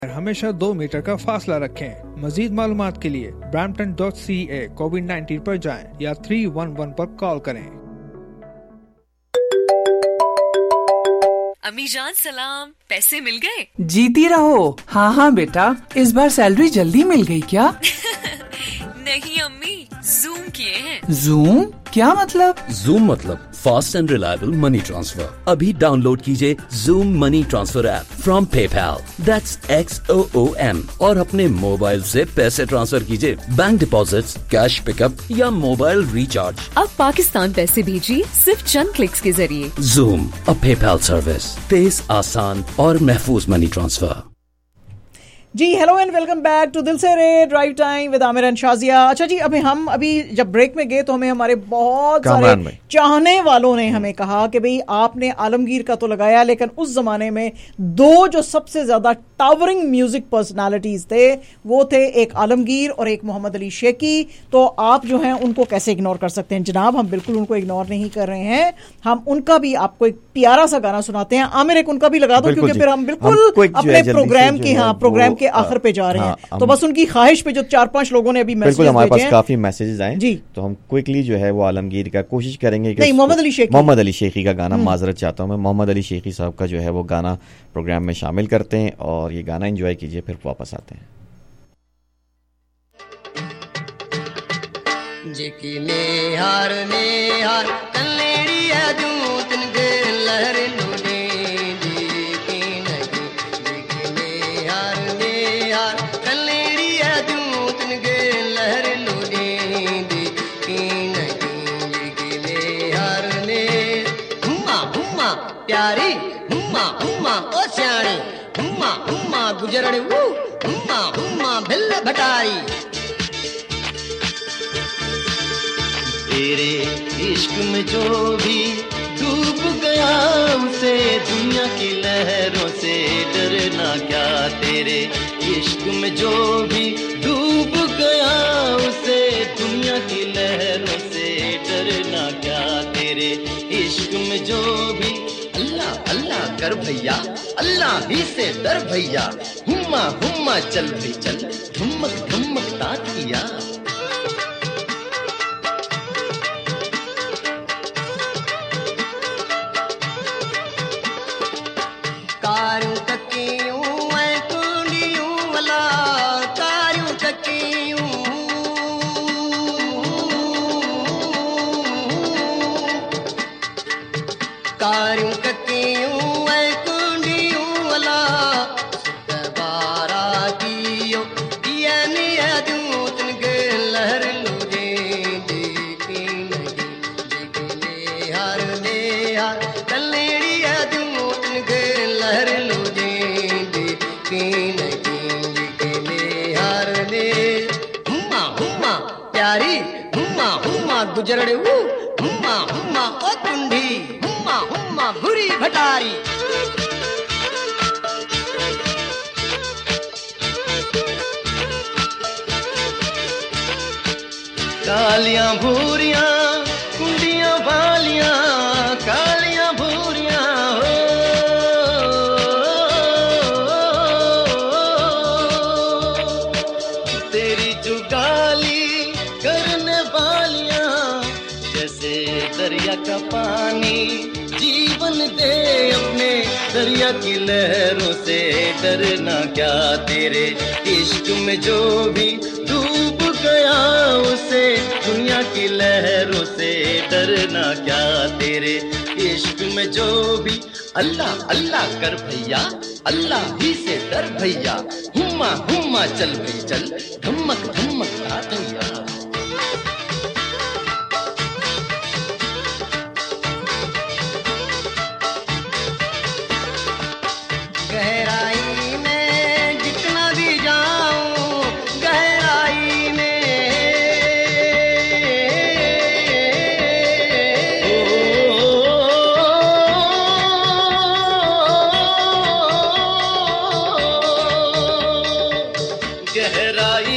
हमेशा 2 मीटर का फासला रखें। मजीद मालूमात के लिए brampton.ca COVID-19 पर जाएं या 311 पर कॉल करें। अम्मी जान सलाम, पैसे मिल गए? जीती रहो। हाँ हाँ बेटा, इस बार सैलरी जल्दी मिल गई क्या? नहीं अम्मी, जूम किए हैं। जूम? क्या मतलब? जूम मतलब fast and reliable money transfer. अभी डाउनलोड कीजिए Xoom money transfer app from PayPal, that's XOOM, और अपने मोबाइल से पैसे ट्रांसफर कीजिए, बैंक डिपॉजिट्स, कैश पिकअप या मोबाइल रिचार्ज। अब पाकिस्तान पैसे भेजिए सिर्फ चंद क्लिक्स के जरिए। जूम, अ पेपैल सर्विस, तेज, आसान और महफूज मनी ट्रांसफर। जी hello and welcome back to दिल से रे drive time with Aamir and Shazia. अच्छा जी, अभी जब ब्रेक में गए तो हमें हमारे बहुत सारे चाहने वालों ने हमें कहा कि भाई आपने आलमगीर का तो लगाया, लेकिन उस जमाने में 2 जो सबसे ज्यादा टावरिंग म्यूजिक पर्सनालिटीज थे वो थे एक आलमगीर और एक मोहम्मद अली शेखी। तो आप जो हैं उनको कैसे इग्नोर कर सकते हैं? जनाब, हम बिल्कुल उनको इग्नोर नहीं कर रहे हैं। हम उनका भी आपको एक प्यारा सा गाना सुनाते हैं। आमिर, एक उनका भी लगा दो, क्योंकि फिर हम बिल्कुल अपने प्रोग्राम के आखिर पे जा रहे हैं। तो बस उनकी ख्वाहिश पे जो 4-5 लोगों ने अभी मैसेज भेजे हैं, हमारे पास काफी मैसेजेस आए जी, तो हम क्विकली जो है वो आलमगीर का कोशिश करेंगे कि नहीं, मोहम्मद अली शेखी का गाना, माजरत चाहता हूँ मैं, मोहम्मद अली शेखी साहब का जो है वो गाना प्रोग्राम में शामिल करते हैं और ये गाना एंजॉय कीजिए, फिर वापस आते हैं। प्यारी हुम्मा हुम्मा ओ स्याणी हुम्मा हुम्मा गुजरड़े हुम्मा हुम्मा भिल्ल भटारी। तेरे इश्क में जो भी डूब गया उसे दुनिया की लहरों से डरना क्या। तेरे इश्क में जो भी डूब गया उसे दुनिया की लहरों से डरना क्या। तेरे इश्क में जो भी अल्लाह अल्लाह कर भैया, अल्लाह ही से डर भैया, हुम्मा हुम्मा चल भी चल, धुम्मक धुम्मक तातिया। कारू तकियूं ऐ कुंडियूं वला, कारू तकियूं कारू गुजरड़े हुम्मा हुम्मा ओ कुंडी हुम्मा हुम्मा भूरी भटारी। कालियां भूरियां कुंडियां वालियां, कालियां भूरियां हो तेरी जुगाली करने वालियां, जैसे दरिया का पानी जीवन दे अपने, दरिया की लहरों से डरना क्या। तेरे इश्क में जो भी डूब गया उसे दुनिया की लहरों से डरना क्या। तेरे इश्क में जो भी अल्लाह अल्लाह कर भैया, अल्लाह ही से डर भैया, हुम्मा हुम्मा चल भई चल, धमक धमक तातैया। गहराई में जितना भी जाऊं, गहराई में गहराई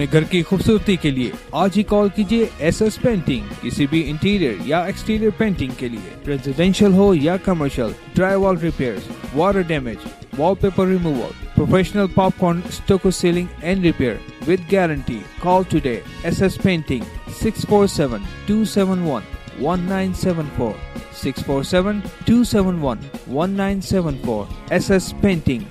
अपने घर की खूबसूरती के लिए आज ही कॉल कीजिए SS पेंटिंग। किसी भी इंटीरियर या एक्सटीरियर पेंटिंग के लिए, रेजिडेंशियल हो या commercial, dry wall repairs, water damage, wallpaper removal, professional popcorn stucco ceiling and repair with guarantee. Call today. SS Painting 647-271-1974 647-271-1974 SS Painting.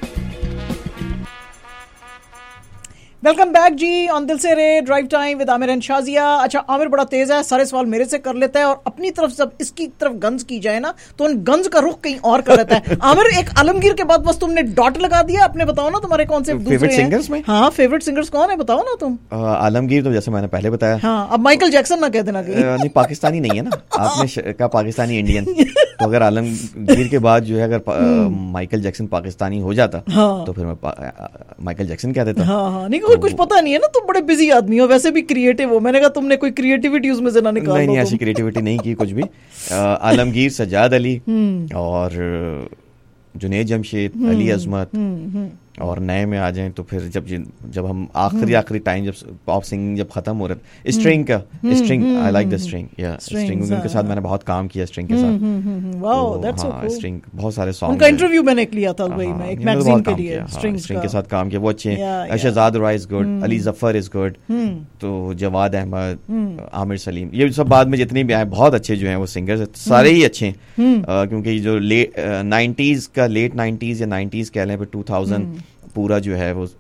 Welcome back जी on दिल से रे drive time with Aamir and Shazia. अच्छा, आमिर बड़ा तेज है, सारे सवाल मेरे से कर लेता है और अपनी तरफ से इसकी तरफ गंज की जाए ना तो उन गंज का रुख कहीं और कर लेता है। आमिर, एक आलमगीर के बाद बस तुमने डॉट लगा दिया। अपने बताओ ना तुम्हारे कौन से फेवरेट सिंगर्स में? हाँ, फेवरेट सिंगर्स कौन है बताओ ना तुम। आलमगीर तो जैसे मैंने पहले बताया। हाँ, अब माइकल जैक्सन ना कह देना। नहीं, पाकिस्तानी नहीं है ना, आपने कहा पाकिस्तानी इंडियन, तो अगर आलमगीर के बाद जो है अगर माइकल जैक्सन पाकिस्तानी हो जाता तो फिर मैं माइकल जैक्सन कह देता। हाँ, नहीं कुछ पता नहीं है ना, तुम बड़े बिजी आदमी हो, वैसे भी क्रिएटिव हो। मैंने कहा तुमने कोई क्रिएटिविटी उसमें से ना निकाल। नहीं, ऐसी क्रिएटिविटी नहीं की कुछ भी। आलमगीर, सज्जाद अली और जुनैद जमशेद, अली अजमत, और नए में आ जाएं तो फिर जब हम आखिरी टाइम जब पॉप सिंगिंग जब खत्म हो रहा था, string I like the string, या स्ट्रिंग उनके साथ मैंने बहुत काम किया स्ट्रिंग के साथ। Wow, that's so cool. String बहुत सारे सॉन्ग, उनका इंटरव्यू मैंने लिया था भाई, मैं एक मैगजीन के लिए। स्ट्रिंग के साथ काम किया, वो अच्छे हैं। Shehzad Roy is good, Ali Zafar is good, तो जवाद अहमद, आमिर सलीम, ये सब बाद में जितने भी आए बहुत अच्छे जो हैं वो सिंगर्स, सारे ही अच्छे हैं। क्योंकि जो लेट 90s या 90s कह लें, 2000 पूरा जो है वो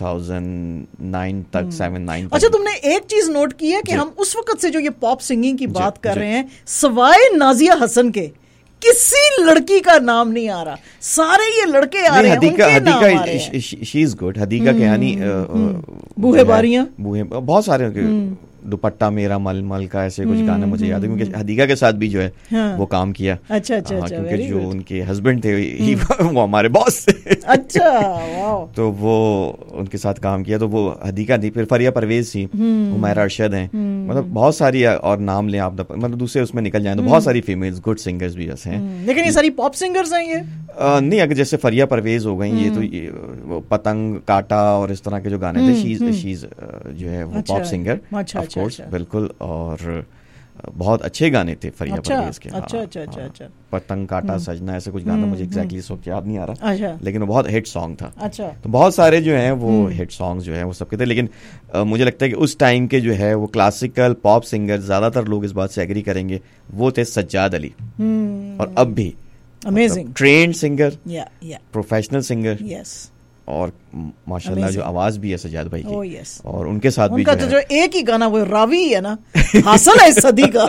2009 तक 7-9 तक। अच्छा, तुमने एक चीज नोट की है कि हम उस वक्त से जो ये पॉप सिंगिंग की बात कर रहे हैं, सवाए नाजिया हसन के किसी लड़की का नाम नहीं आ रहा, सारे ये लड़के आ रहे हैं। Hadiqa she is good, Hadiqa के यानी बूहे बारियां, बहुत सारे दुपट्टा मेरा मलमल का, ऐसे कुछ गाने मुझे याद है, क्योंकि हदीका के साथ भी जो है वो काम किया। अच्छा, क्योंकि जो उनके हस्बैंड थे वो हमारे बॉस थे। अच्छा, वाह। तो वो उनके साथ काम किया, तो वो हदीका थी, फिर फरिया परवेज थी, हुमैरा अरशद हैं, मतलब बहुत सारी, और नाम लें आप, मतलब दूसरे उसमें निकल जाए तो बहुत सारी फीमेल्स गुड सिंगर्स भी जैसे हैं। लेकिन ये सारी पॉप सिंगर्स हैं ये? नहीं, अगर जैसे फरिया परवेज हो गई, ये तो पतंग काटा और इस तरह के जो गाने थे, शीज जो है वो पॉप सिंगर, ऑफ कोर्स, बिल्कुल, और बहुत अच्छे गाने थे फरिया परवेज के। अच्छा। पतंग काटा, सजना, ऐसे कुछ गाना मुझे एग्जैक्टली इस वक्त याद नहीं आ रहा। अच्छा। लेकिन वो बहुत हिट सॉन्ग था। अच्छा। तो बहुत सारे जो हैं वो हिट सॉन्ग्स जो हैं वो सबके थे। लेकिन मुझे लगता है कि उस टाइम के जो है वो क्लासिकल पॉप सिंगर, ज्यादातर लोग इस बात से एग्री करेंगे, वो थे सज्जाद अली। और अब भी amazing trained singer, professional singer, yes, और माशाल्लाह जो आवाज भी है सज्जाद भाई की। yes. और उनके साथ भी जो एक ही गाना वो रावी है ना, हासिल है इस सदी का।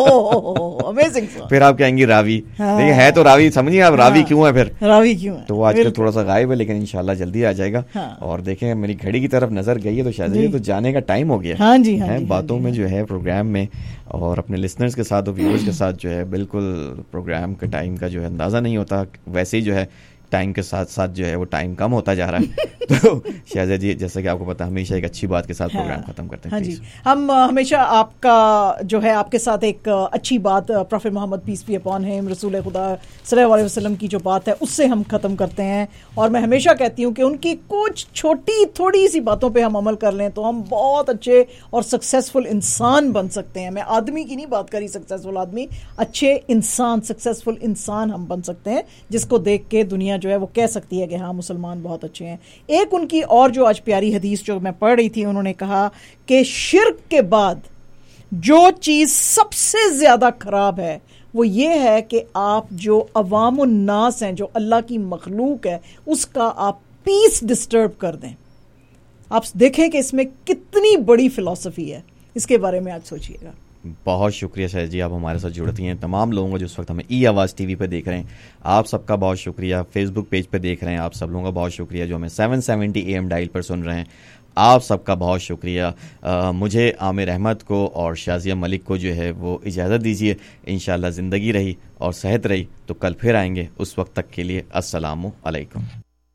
अमेजिंग। फिर आप कहेंगे रावी, लेकिन है तो रावी, समझिए आप रावी क्यों है, फिर रावी क्यों है, तो वो आजकल थोड़ा सा गायब है, लेकिन इंशाल्लाह जल्दी आ जाएगा। और देखें, मेरी घड़ी की तरफ नजर गई है तो शायद ये तो जाने का टाइम हो गया। हाँ जी, बातों में जो है प्रोग्राम में, और अपने लिसनर्स के साथ और व्यूअर्स के साथ जो है बिल्कुल प्रोग्राम का टाइम का जो है अंदाजा नहीं होता, वैसे ही जो है टाइम के साथ साथ जो है वो टाइम कम होता जा रहा है। तो शाहज़ाद जी, जैसा कि आपको पता, हमेशा एक अच्छी बात के साथ प्रोग्राम खत्म करते हैं। हाँ जी, हम हमेशा आपका जो है आपके साथ एक अच्छी बात, prophet Muhammad peace be upon him, रसूल खुदा सल्लल्लाहु अलैहि वसल्लम की जो बात है उससे हम खत्म करते हैं। और मैं हमेशा कहती हूँ कि उनकी कुछ छोटी थोड़ी सी बातों पे हम अमल कर लें तो हम बहुत अच्छे और सक्सेसफुल इंसान बन सकते हैं। मैं आदमी की नहीं बात करी, सक्सेसफुल आदमी, अच्छे इंसान, सक्सेसफुल इंसान हम बन सकते हैं, जिसको देख के दुनिया जो है वो कह सकती है कि हाँ, मुसलमान बहुत अच्छे हैं। एक उनकी और जो आज प्यारी हदीस जो मैं पढ़ रही थी, उन्होंने कहा कि शिर्क के बाद जो चीज सबसे ज्यादा खराब है वो ये है कि आप जो अवामुन नास हैं, जो अल्लाह की मखलूक है, उसका आप पीस डिस्टर्ब कर दें। आप देखें कि इसमें कितनी बड़ी फिलॉसफी है, इसके बारे में आज सोचिएगा। बहुत शुक्रिया सर जी, आप हमारे साथ जुड़ती हैं। तमाम लोगों को जो इस वक्त हमें ई आवाज़ टीवी पे देख रहे हैं, आप सबका बहुत शुक्रिया। फेसबुक पेज पे देख रहे हैं, आप सब लोगों का बहुत शुक्रिया। जो हमें 770 AM डायल पर सुन रहे हैं, आप सबका बहुत शुक्रिया। मुझे आमिर अहमद को और शाजिया मलिक को जो है वो इजाज़त दीजिए। इंशाल्लाह ज़िंदगी रही और सेहत रही तो कल फिर आएंगे। उस वक्त तक के लिए अस्सलामु अलैकुम।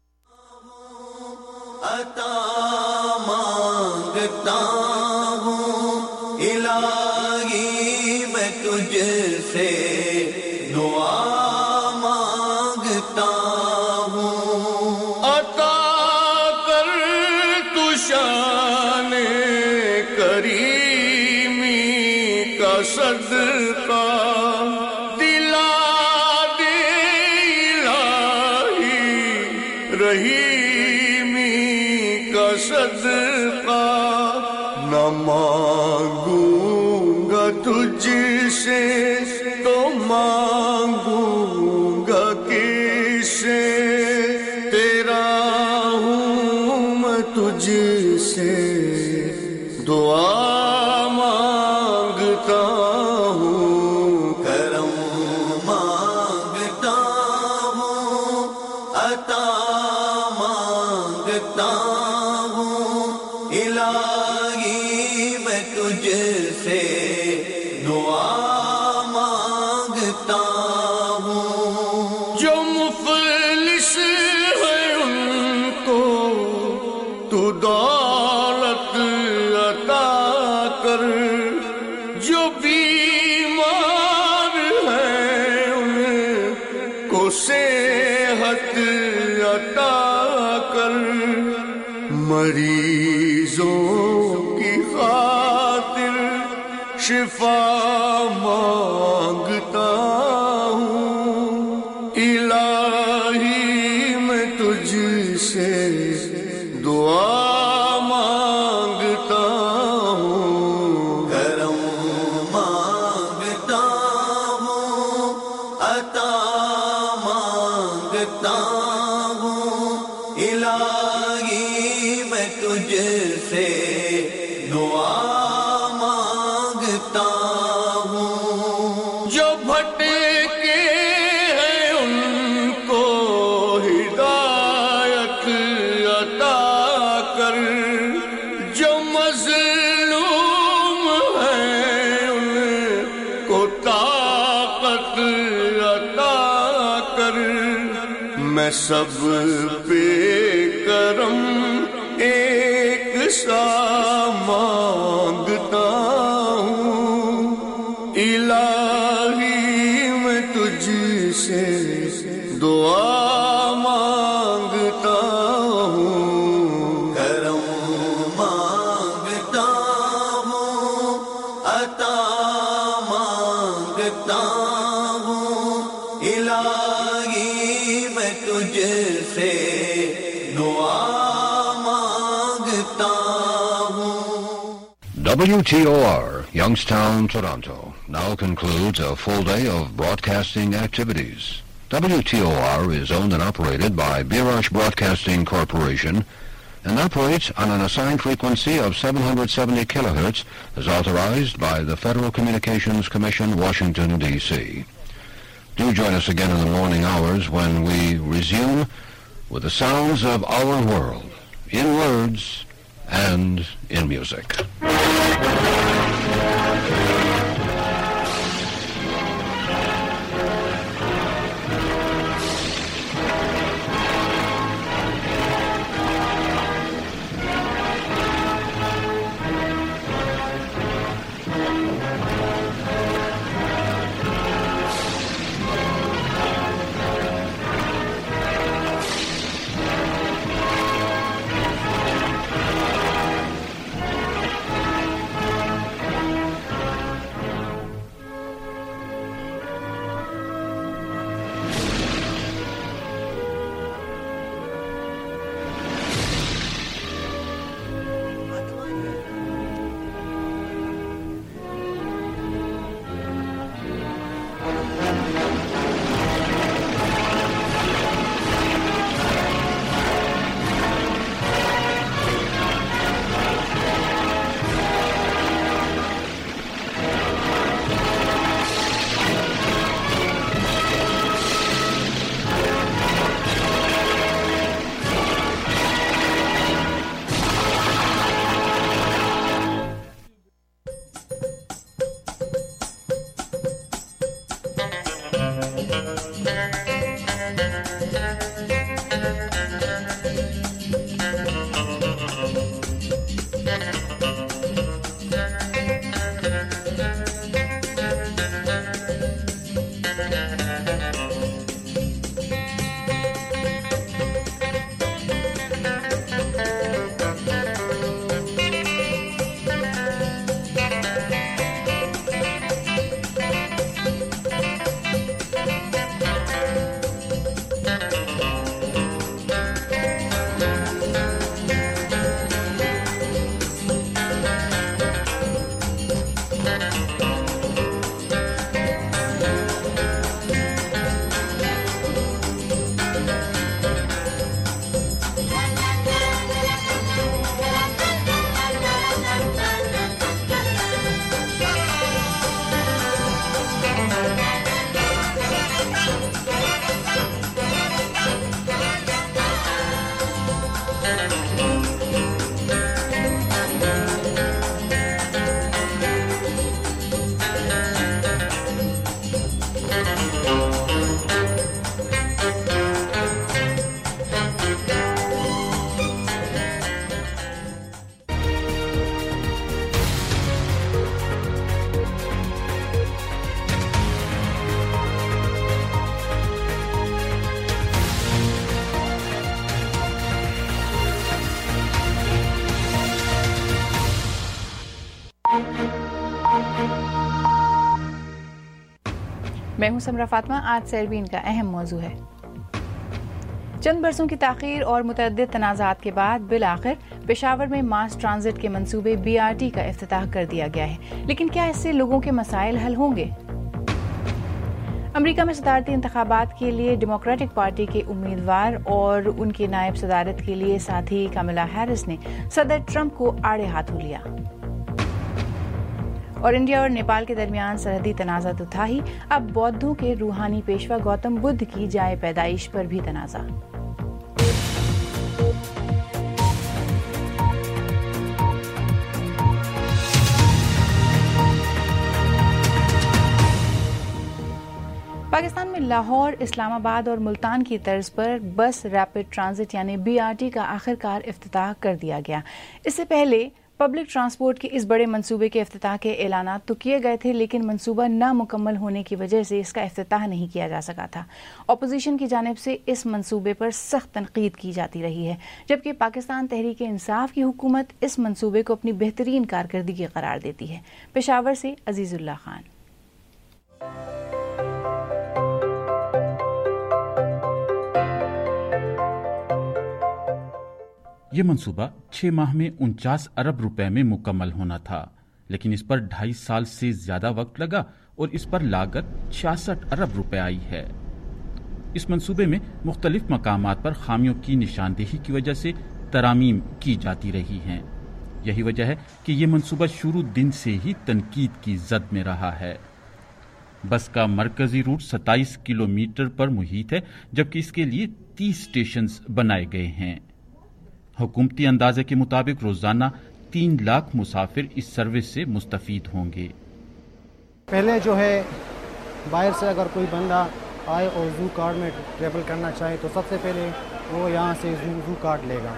तुझसे दुआ मांगता हूँ, अता कर तू शान का सदका दिला दे इलाही, रहीमी का सदका न मांगूंगा तुझसे तो मांगूंगा किससे, तेरा हूँ मैं तुझसे दुआ मांगता हूँ, करम मांगता हूँ, अता मांगता हूँ, इलाही मैं तुझसे दुआ मांगता हूँ। जो मुफलिस है उनको तू दौलत अता कर, जो बीमार है उनको सेहत अता कर, मरीजों की खातिर शिफा मांगता हूँ, इलाही मैं तुझसे दुआ मांगता हूँ, करम मांगता हूँ, अता मांगता हूँ, इलाही मैं तुझसे दुआ मांगता हूँ। जो भटके हैं उनको हिदायत अता कर, जो मजलूम हैं उनको ताकत अता कर, मैं सब पे करम एक सा मांगता हूँ, इलाही मैं तुझसे दुआ मांगता हूँ, करम मांगता हूँ, अता मांगता हूँ, इलाही मैं तुझसे दुआ मांगता हूँ। WTOR, Youngstown, Toronto, now concludes a full day of broadcasting activities. WTOR is owned and operated by Birash Broadcasting Corporation and operates on an assigned frequency of 770 kilohertz as authorized by the Federal Communications Commission, Washington, D.C. Do join us again in the morning hours when we resume with the sounds of our world, in words and in music. मैं हूं समरा फातिमा। आज सैरबीन का अहम मौजू है। चंद बरसों की ताख़ीर और मुतअद्दिद तनाज़ात के बाद बिल आखिर पेशावर में मास ट्रांजिट के मंसूबे BRT का इफ्तिताह कर दिया गया है, लेकिन क्या इससे लोगों के मसाइल हल होंगे? अमेरिका में सदारती इंतखाबात के लिए डेमोक्रेटिक पार्टी के उम्मीदवार और उनके नायब सदारत के लिए साथी कमला हैरिस ने सदर ट्रंप को आड़े हाथों लिया। और इंडिया और नेपाल के दरमियान सरहदी तनाज़ा तो था ही, अब बौद्धों के रूहानी पेशवा गौतम बुद्ध की जाए पैदाइश पर भी तनाज़ा। पाकिस्तान में लाहौर, इस्लामाबाद और मुल्तान की तर्ज पर बस रैपिड ट्रांजिट यानी BRT का आखिरकार इफ्तिताह कर दिया गया। इससे पहले पब्लिक ट्रांसपोर्ट के इस बड़े मंसूबे के इफ्तिताह के ऐलानात तो किए गए थे, लेकिन मंसूबा नामुकम्मल होने की वजह से इसका इफ्तिताह नहीं किया जा सका था। अपोजिशन की जानिब से इस मंसूबे पर सख्त तनकीद की जाती रही है, जबकि पाकिस्तान तहरीक इंसाफ की हुकूमत इस मंसूबे को अपनी बेहतरीन कारकर्दगी करार देती है। पेशावर से अजीजुल्लाह खान। ये मंसूबा 6 माह में 49 अरब रुपए में मुकम्मल होना था, लेकिन इस पर 2.5 साल से ज्यादा वक्त लगा और इस पर लागत 66 अरब रुपए आई है। इस मंसूबे में मुख्तलिफ मकामात पर खामियों की निशानदेही की वजह से तरामीम की जाती रही हैं। यही वजह है कि ये मंसूबा शुरू दिन से ही तनकीद की जद में रहा है। बस का मरकजी रूट 27 किलोमीटर पर मुहित है, जबकि इसके लिए 30 स्टेशन बनाए गए हैं। हुकूमती अंदाजे के मुताबिक रोजाना 3 लाख मुसाफिर इस सर्विस से मुस्तफीद होंगे। पहले जो है बाहर से अगर कोई बंदा आए और जू कार्ड में ट्रेवल करना चाहे तो सबसे पहले वो यहाँ से जू कार्ड लेगा।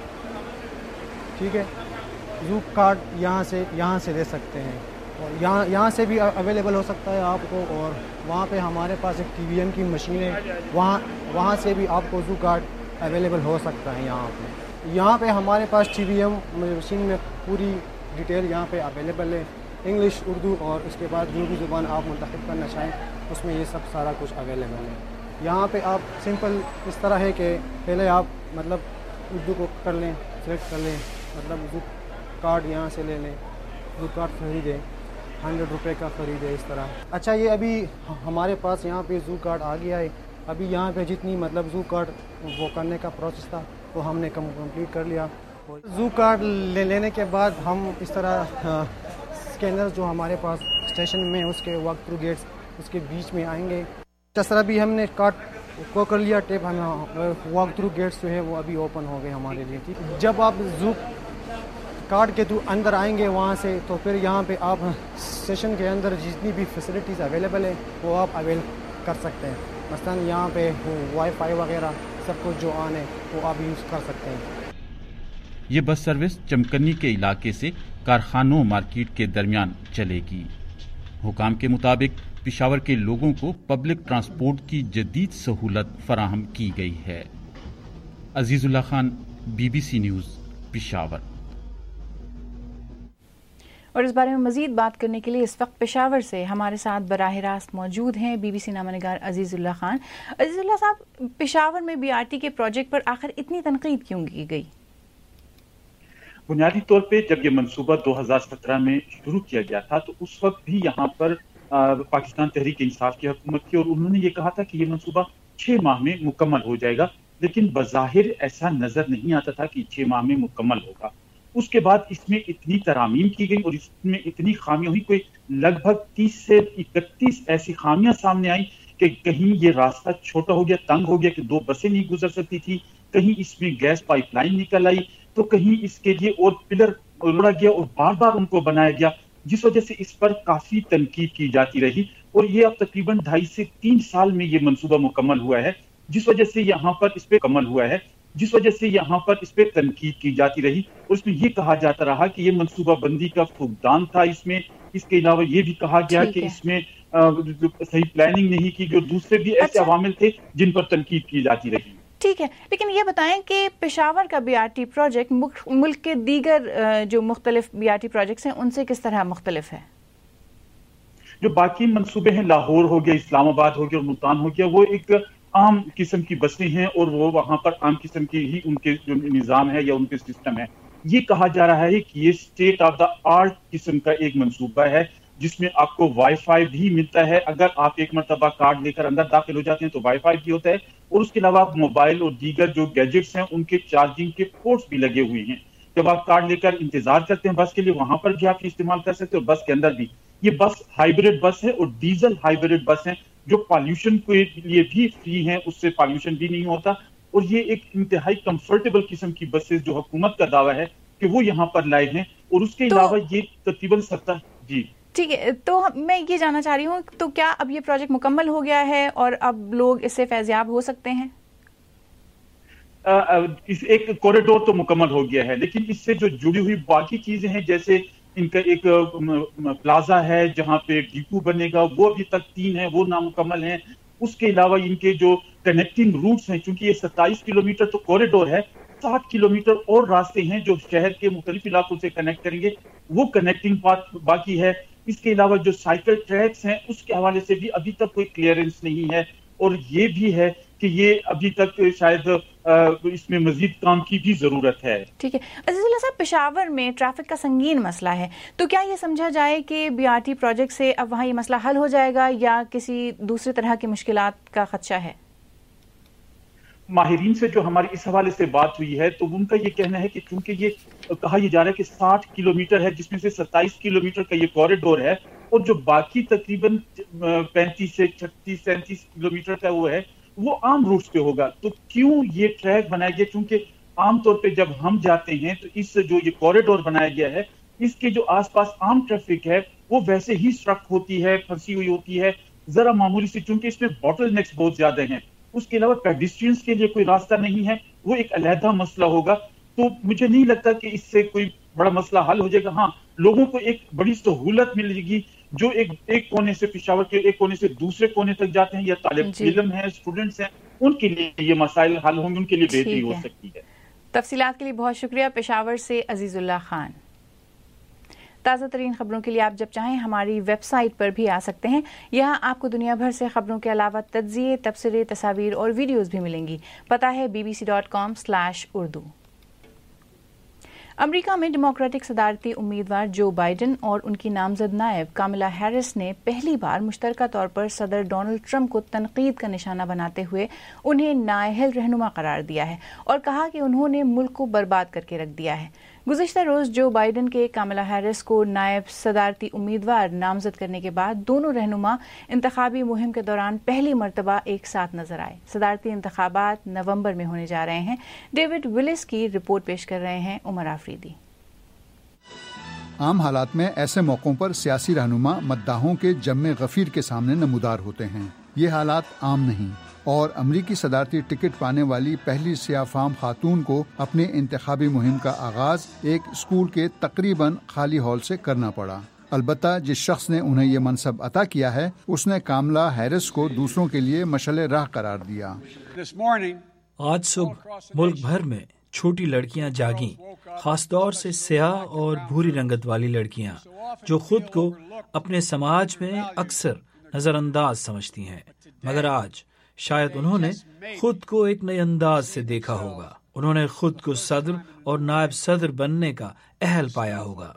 ठीक है, जू कार्ड यहाँ से ले सकते हैं और यहाँ से भी अवेलेबल हो सकता है आपको। और वहाँ पे हमारे पास एक TVM की मशीन है, वहाँ से भी आपको जू कार्ड अवेलेबल हो सकता है। यहाँ पे हमारे पास TVM मशीन में पूरी डिटेल यहाँ पे अवेलेबल है, इंग्लिश, उर्दू और उसके बाद जो भी ज़ुबान आप मुंतखब करना चाहें उसमें ये सब सारा कुछ अवेलेबल है। यहाँ पे आप सिंपल इस तरह है कि पहले आप मतलब उर्दू को कर लें, सेलेक्ट कर लें, मतलब जू कार्ड यहाँ से ले लें, जू कार्ड खरीदें, 100 रुपये का ख़रीदे इस तरह। अच्छा, ये अभी हमारे पास यहाँ पे जू कार्ड आ गया है। अभी यहाँ पे जितनी मतलब जू कार्ड वो करने का प्रोसेस था वो हमने कंप्लीट कर लिया। जू कार्ड लेने के बाद हम इस तरह स्कैनर जो हमारे पास स्टेशन में उसके वॉक थ्रू गेट्स उसके बीच में आएंगे। इस तरह भी हमने कार्ड को कर लिया टेप, हम वॉक थ्रू गेट्स जो है वो अभी ओपन हो गए हमारे लिए। ठीक, जब आप जू कार्ड के थ्रू अंदर आएंगे वहाँ से तो फिर यहाँ पे आप स्टेशन के अंदर जितनी भी फैसिलिटीज़ अवेलेबल है वो आप अवेल कर सकते हैं। मसलन यहाँ पे वाईफाई वगैरह सब कुछ जो ऑन है वो आप यूज़ कर सकते हैं। ये बस सर्विस चमकन्नी के इलाके से कारखानों मार्केट के दरमियान चलेगी। हुकाम के मुताबिक पेशावर के लोगों को पब्लिक ट्रांसपोर्ट की जदीद सहूलत फराहम की गई है। Azizullah Khan, BBC news, Peshawar. और इस बारे में मजीद बात करने के लिए इस वक्त पेशावर से हमारे साथ बराह रास्त मौजूद हैं BBC नामानिगार अजीजुल्लाह खान। अजीजुल्लाह साहब, पेशावर में BRT के प्रोजेक्ट पर आखिर इतनी तनकीद क्यों की गई? बुनियादी तौर पे जब ये मंसूबा 2017 में शुरू किया गया था तो उस वक्त भी यहाँ पर पाकिस्तान तहरीक इंसाफ की हुकूमत थी और उन्होंने ये कहा था कि ये मंसूबा 6 माह में मुकम्मल हो जाएगा, लेकिन बज़ाहिर ऐसा नजर नहीं आता था कि 6 माह में मुकम्मल होगा। उसके बाद इसमें इतनी तरामीम की गई और इसमें इतनी खामियां हुई, कोई लगभग 30 से 31 ऐसी खामियां सामने आई कि कहीं ये रास्ता छोटा हो गया, तंग हो गया कि 2 बसें नहीं गुजर सकती थी, कहीं इसमें गैस पाइपलाइन निकल आई, तो कहीं इसके लिए और पिलर उड़ा गया और बार बार उनको बनाया गया, जिस वजह से इस पर काफी तनकीद की जाती रही। और ये अब तकरीबन 2.5 से 3 साल में ये मंसूबा मुकम्मल हुआ है, जिस वजह से यहाँ पर इस पे मुकम्मल हुआ है, जिस वजह से यहाँ पर इस पे तनकीद की जाती रही। और इसमें ये कहा जाता रहा कि ये मंसूबा बंदी का फुकदान था इसमें। इसके अलावा ये भी कहा गया कि इसमें सही प्लानिंग नहीं की गई, दूसरे भी ऐसे अवामिल थे जिन पर तनकीद की जाती रही। ठीक है, लेकिन ये बताएं कि पेशावर का BRT प्रोजेक्ट मुल्क के दीगर जो मुख्तलिफ BRT प्रोजेक्ट्स हैं उनसे किस तरह मुख्तलिफ है? जो बाकी मंसूबे हैं, लाहौर हो गया, इस्लामाबाद हो गया और मुल्तान हो गया, वो एक आम किस्म की बसें हैं और वो वहां पर आम किस्म की ही उनके जो निज़ाम है या उनके सिस्टम है। ये कहा जा रहा है कि ये स्टेट ऑफ द आर्ट किस्म का एक मंसूबा है जिसमें आपको वाईफाई भी मिलता है। अगर आप एक मरतबा कार्ड लेकर अंदर दाखिल हो जाते हैं तो वाईफाई भी होता है और उसके अलावा आप मोबाइल और दीगर जो गैजेट्स हैं उनके चार्जिंग के पोर्ट्स भी लगे हुए हैं। जब आप कार्ड लेकर इंतजार करते हैं बस के लिए, वहां पर भी आप इस्तेमाल कर सकते हो, बस के अंदर भी। ये बस हाइब्रिड बस है और डीजल हाइब्रिड बस है जो पॉल्यूशन के लिए भी फ्री है, उससे पॉल्यूशन भी नहीं होता। और ये एक इंतहाई कंफर्टेबल किस्म की बसेस जो हुकूमत का दावा है कि वो यहाँ पर लाए हैं। और उसके अलावा ये तकरीबन 70 जी ठीक है, तो मैं ये जानना चाह रही हूँ, तो क्या अब ये प्रोजेक्ट मुकम्मल हो गया है और अब लोग इससे फैज़याब हो सकते हैं? इस एक कॉरिडोर तो मुकम्मल हो गया है, लेकिन इससे जो जुड़ी हुई बाकी चीजें हैं, जैसे इनका एक प्लाजा है जहां पे डिपो बनेगा, वो अभी तक 3 है, वो नामुकम्मल है। उसके अलावा इनके जो कनेक्टिंग रूट्स हैं, चूंकि ये 27 किलोमीटर तो कॉरिडोर है, 60 किलोमीटर और रास्ते हैं जो शहर के मुख्तलिफ इलाकों से कनेक्ट करेंगे, वो कनेक्टिंग पार्ट बाकी है। इसके अलावा जो साइकिल ट्रैक्स हैं उसके हवाले से भी अभी तक कोई क्लियरेंस नहीं है। और ये भी है कि ये अभी तक शायद इसमें मजीद काम की भी जरूरत है। ठीक है अजीजुल्लाह साहब, पेशावर में ट्रैफिक का संगीन मसला है, तो क्या ये समझा जाए कि बीआरटी प्रोजेक्ट से अब वहाँ ये मसला हल हो जाएगा या किसी दूसरी तरह की मुश्किलात का खदशा है? माहिरीन से जो हमारी इस हवाले से बात हुई है तो उनका ये कहना है कि चूंकि ये कहा यह जा रहा है कि 60 किलोमीटर है जिसमें से 27 किलोमीटर का ये कॉरिडोर है और जो बाकी तकरीबन 35 से 36-37 किलोमीटर का वो है वो आम रूट्स पे होगा। तो क्यों ये ट्रैक बनाया गया? क्योंकि आमतौर पे जब हम जाते हैं तो इस जो ये कॉरिडोर बनाया गया है इसके जो आसपास आम ट्रैफिक है वो वैसे ही स्ट्रक होती है, फंसी हुई होती है जरा मामूली सी, चूंकि इसमें बॉटल नेक्स बहुत ज्यादा हैं। उसके अलावा पेडिस्ट्रियंस के लिए कोई रास्ता नहीं है, वो एक अलहदा मसला होगा। तो मुझे नहीं लगता कि इससे कोई बड़ा मसला हल हो जाएगा। हाँ, लोगों को एक बड़ी सहूलत मिलेगी जो एक कोने से पेशावर के एक कोने से दूसरे कोने तक जाते हैं या तालिब इल्म है, स्टूडेंट्स हैं, उनके लिए ये मसाइल हल होंगे, उनके लिए बेहतरी हो सकती है। तफसीलात के लिए बहुत शुक्रिया। पेशावर से अजीजुल्लाह खान। ताज़ा तरीन खबरों के लिए आप जब चाहें हमारी वेबसाइट पर भी आ सकते हैं। यहाँ आपको दुनिया भर से खबरों के अलावा तज्ज़िये, तबसरे, तस्वीर और वीडियोज़ भी मिलेंगी। पता है bbc.com/urdu। अमेरिका में डेमोक्रेटिक सदारती उम्मीदवार जो बाइडन और उनकी नामजद नायब कामिला हैरिस ने पहली बार मुश्तरका तौर पर सदर डोनाल्ड ट्रंप को तनकीद का निशाना बनाते हुए उन्हें नाअहल रहनुमा करार दिया है और कहा कि उन्होंने मुल्क को बर्बाद करके रख दिया है। गुज़िश्ता रोज जो बाइडन के कामिला हैरिस को नायब सदारती उम्मीदवार नामजद करने के बाद दोनों रहनुमा इंतखाबी मुहिम के दौरान पहली मरतबा एक साथ नजर आए। सदारती इंतखाबात नवंबर में होने जा रहे हैं। डेविड विलिस की रिपोर्ट पेश कर रहे हैं उमर आफरीदी। आम हालात में ऐसे मौकों पर सियासी रहनुमा मद्दाहों के जम्मे गफीर के सामने नमूदार होते हैं। ये हालात आम नहीं और अमरीकी सदारती टिकट पाने वाली पहली सियाफाम खातून को अपने इंतखाबी मुहिम का आगाज एक स्कूल के तकरीबन खाली हॉल से करना पड़ा। अलबत्ता जिस शख्स ने उन्हें ये मनसब अता किया है उसने कामला हैरिस को दूसरों के लिए मशअले राह करार दिया। आज सुबह मुल्क भर में छोटी लड़कियां जागी, खासतौर से स्याह और भूरी रंगत वाली लड़कियां जो खुद को अपने समाज में अक्सर नजरअंदाज समझती हैं, मगर आज शायद उन्होंने खुद को एक नए अंदाज से देखा होगा। उन्होंने खुद को सदर और नायब सदर बनने का अहल पाया होगा।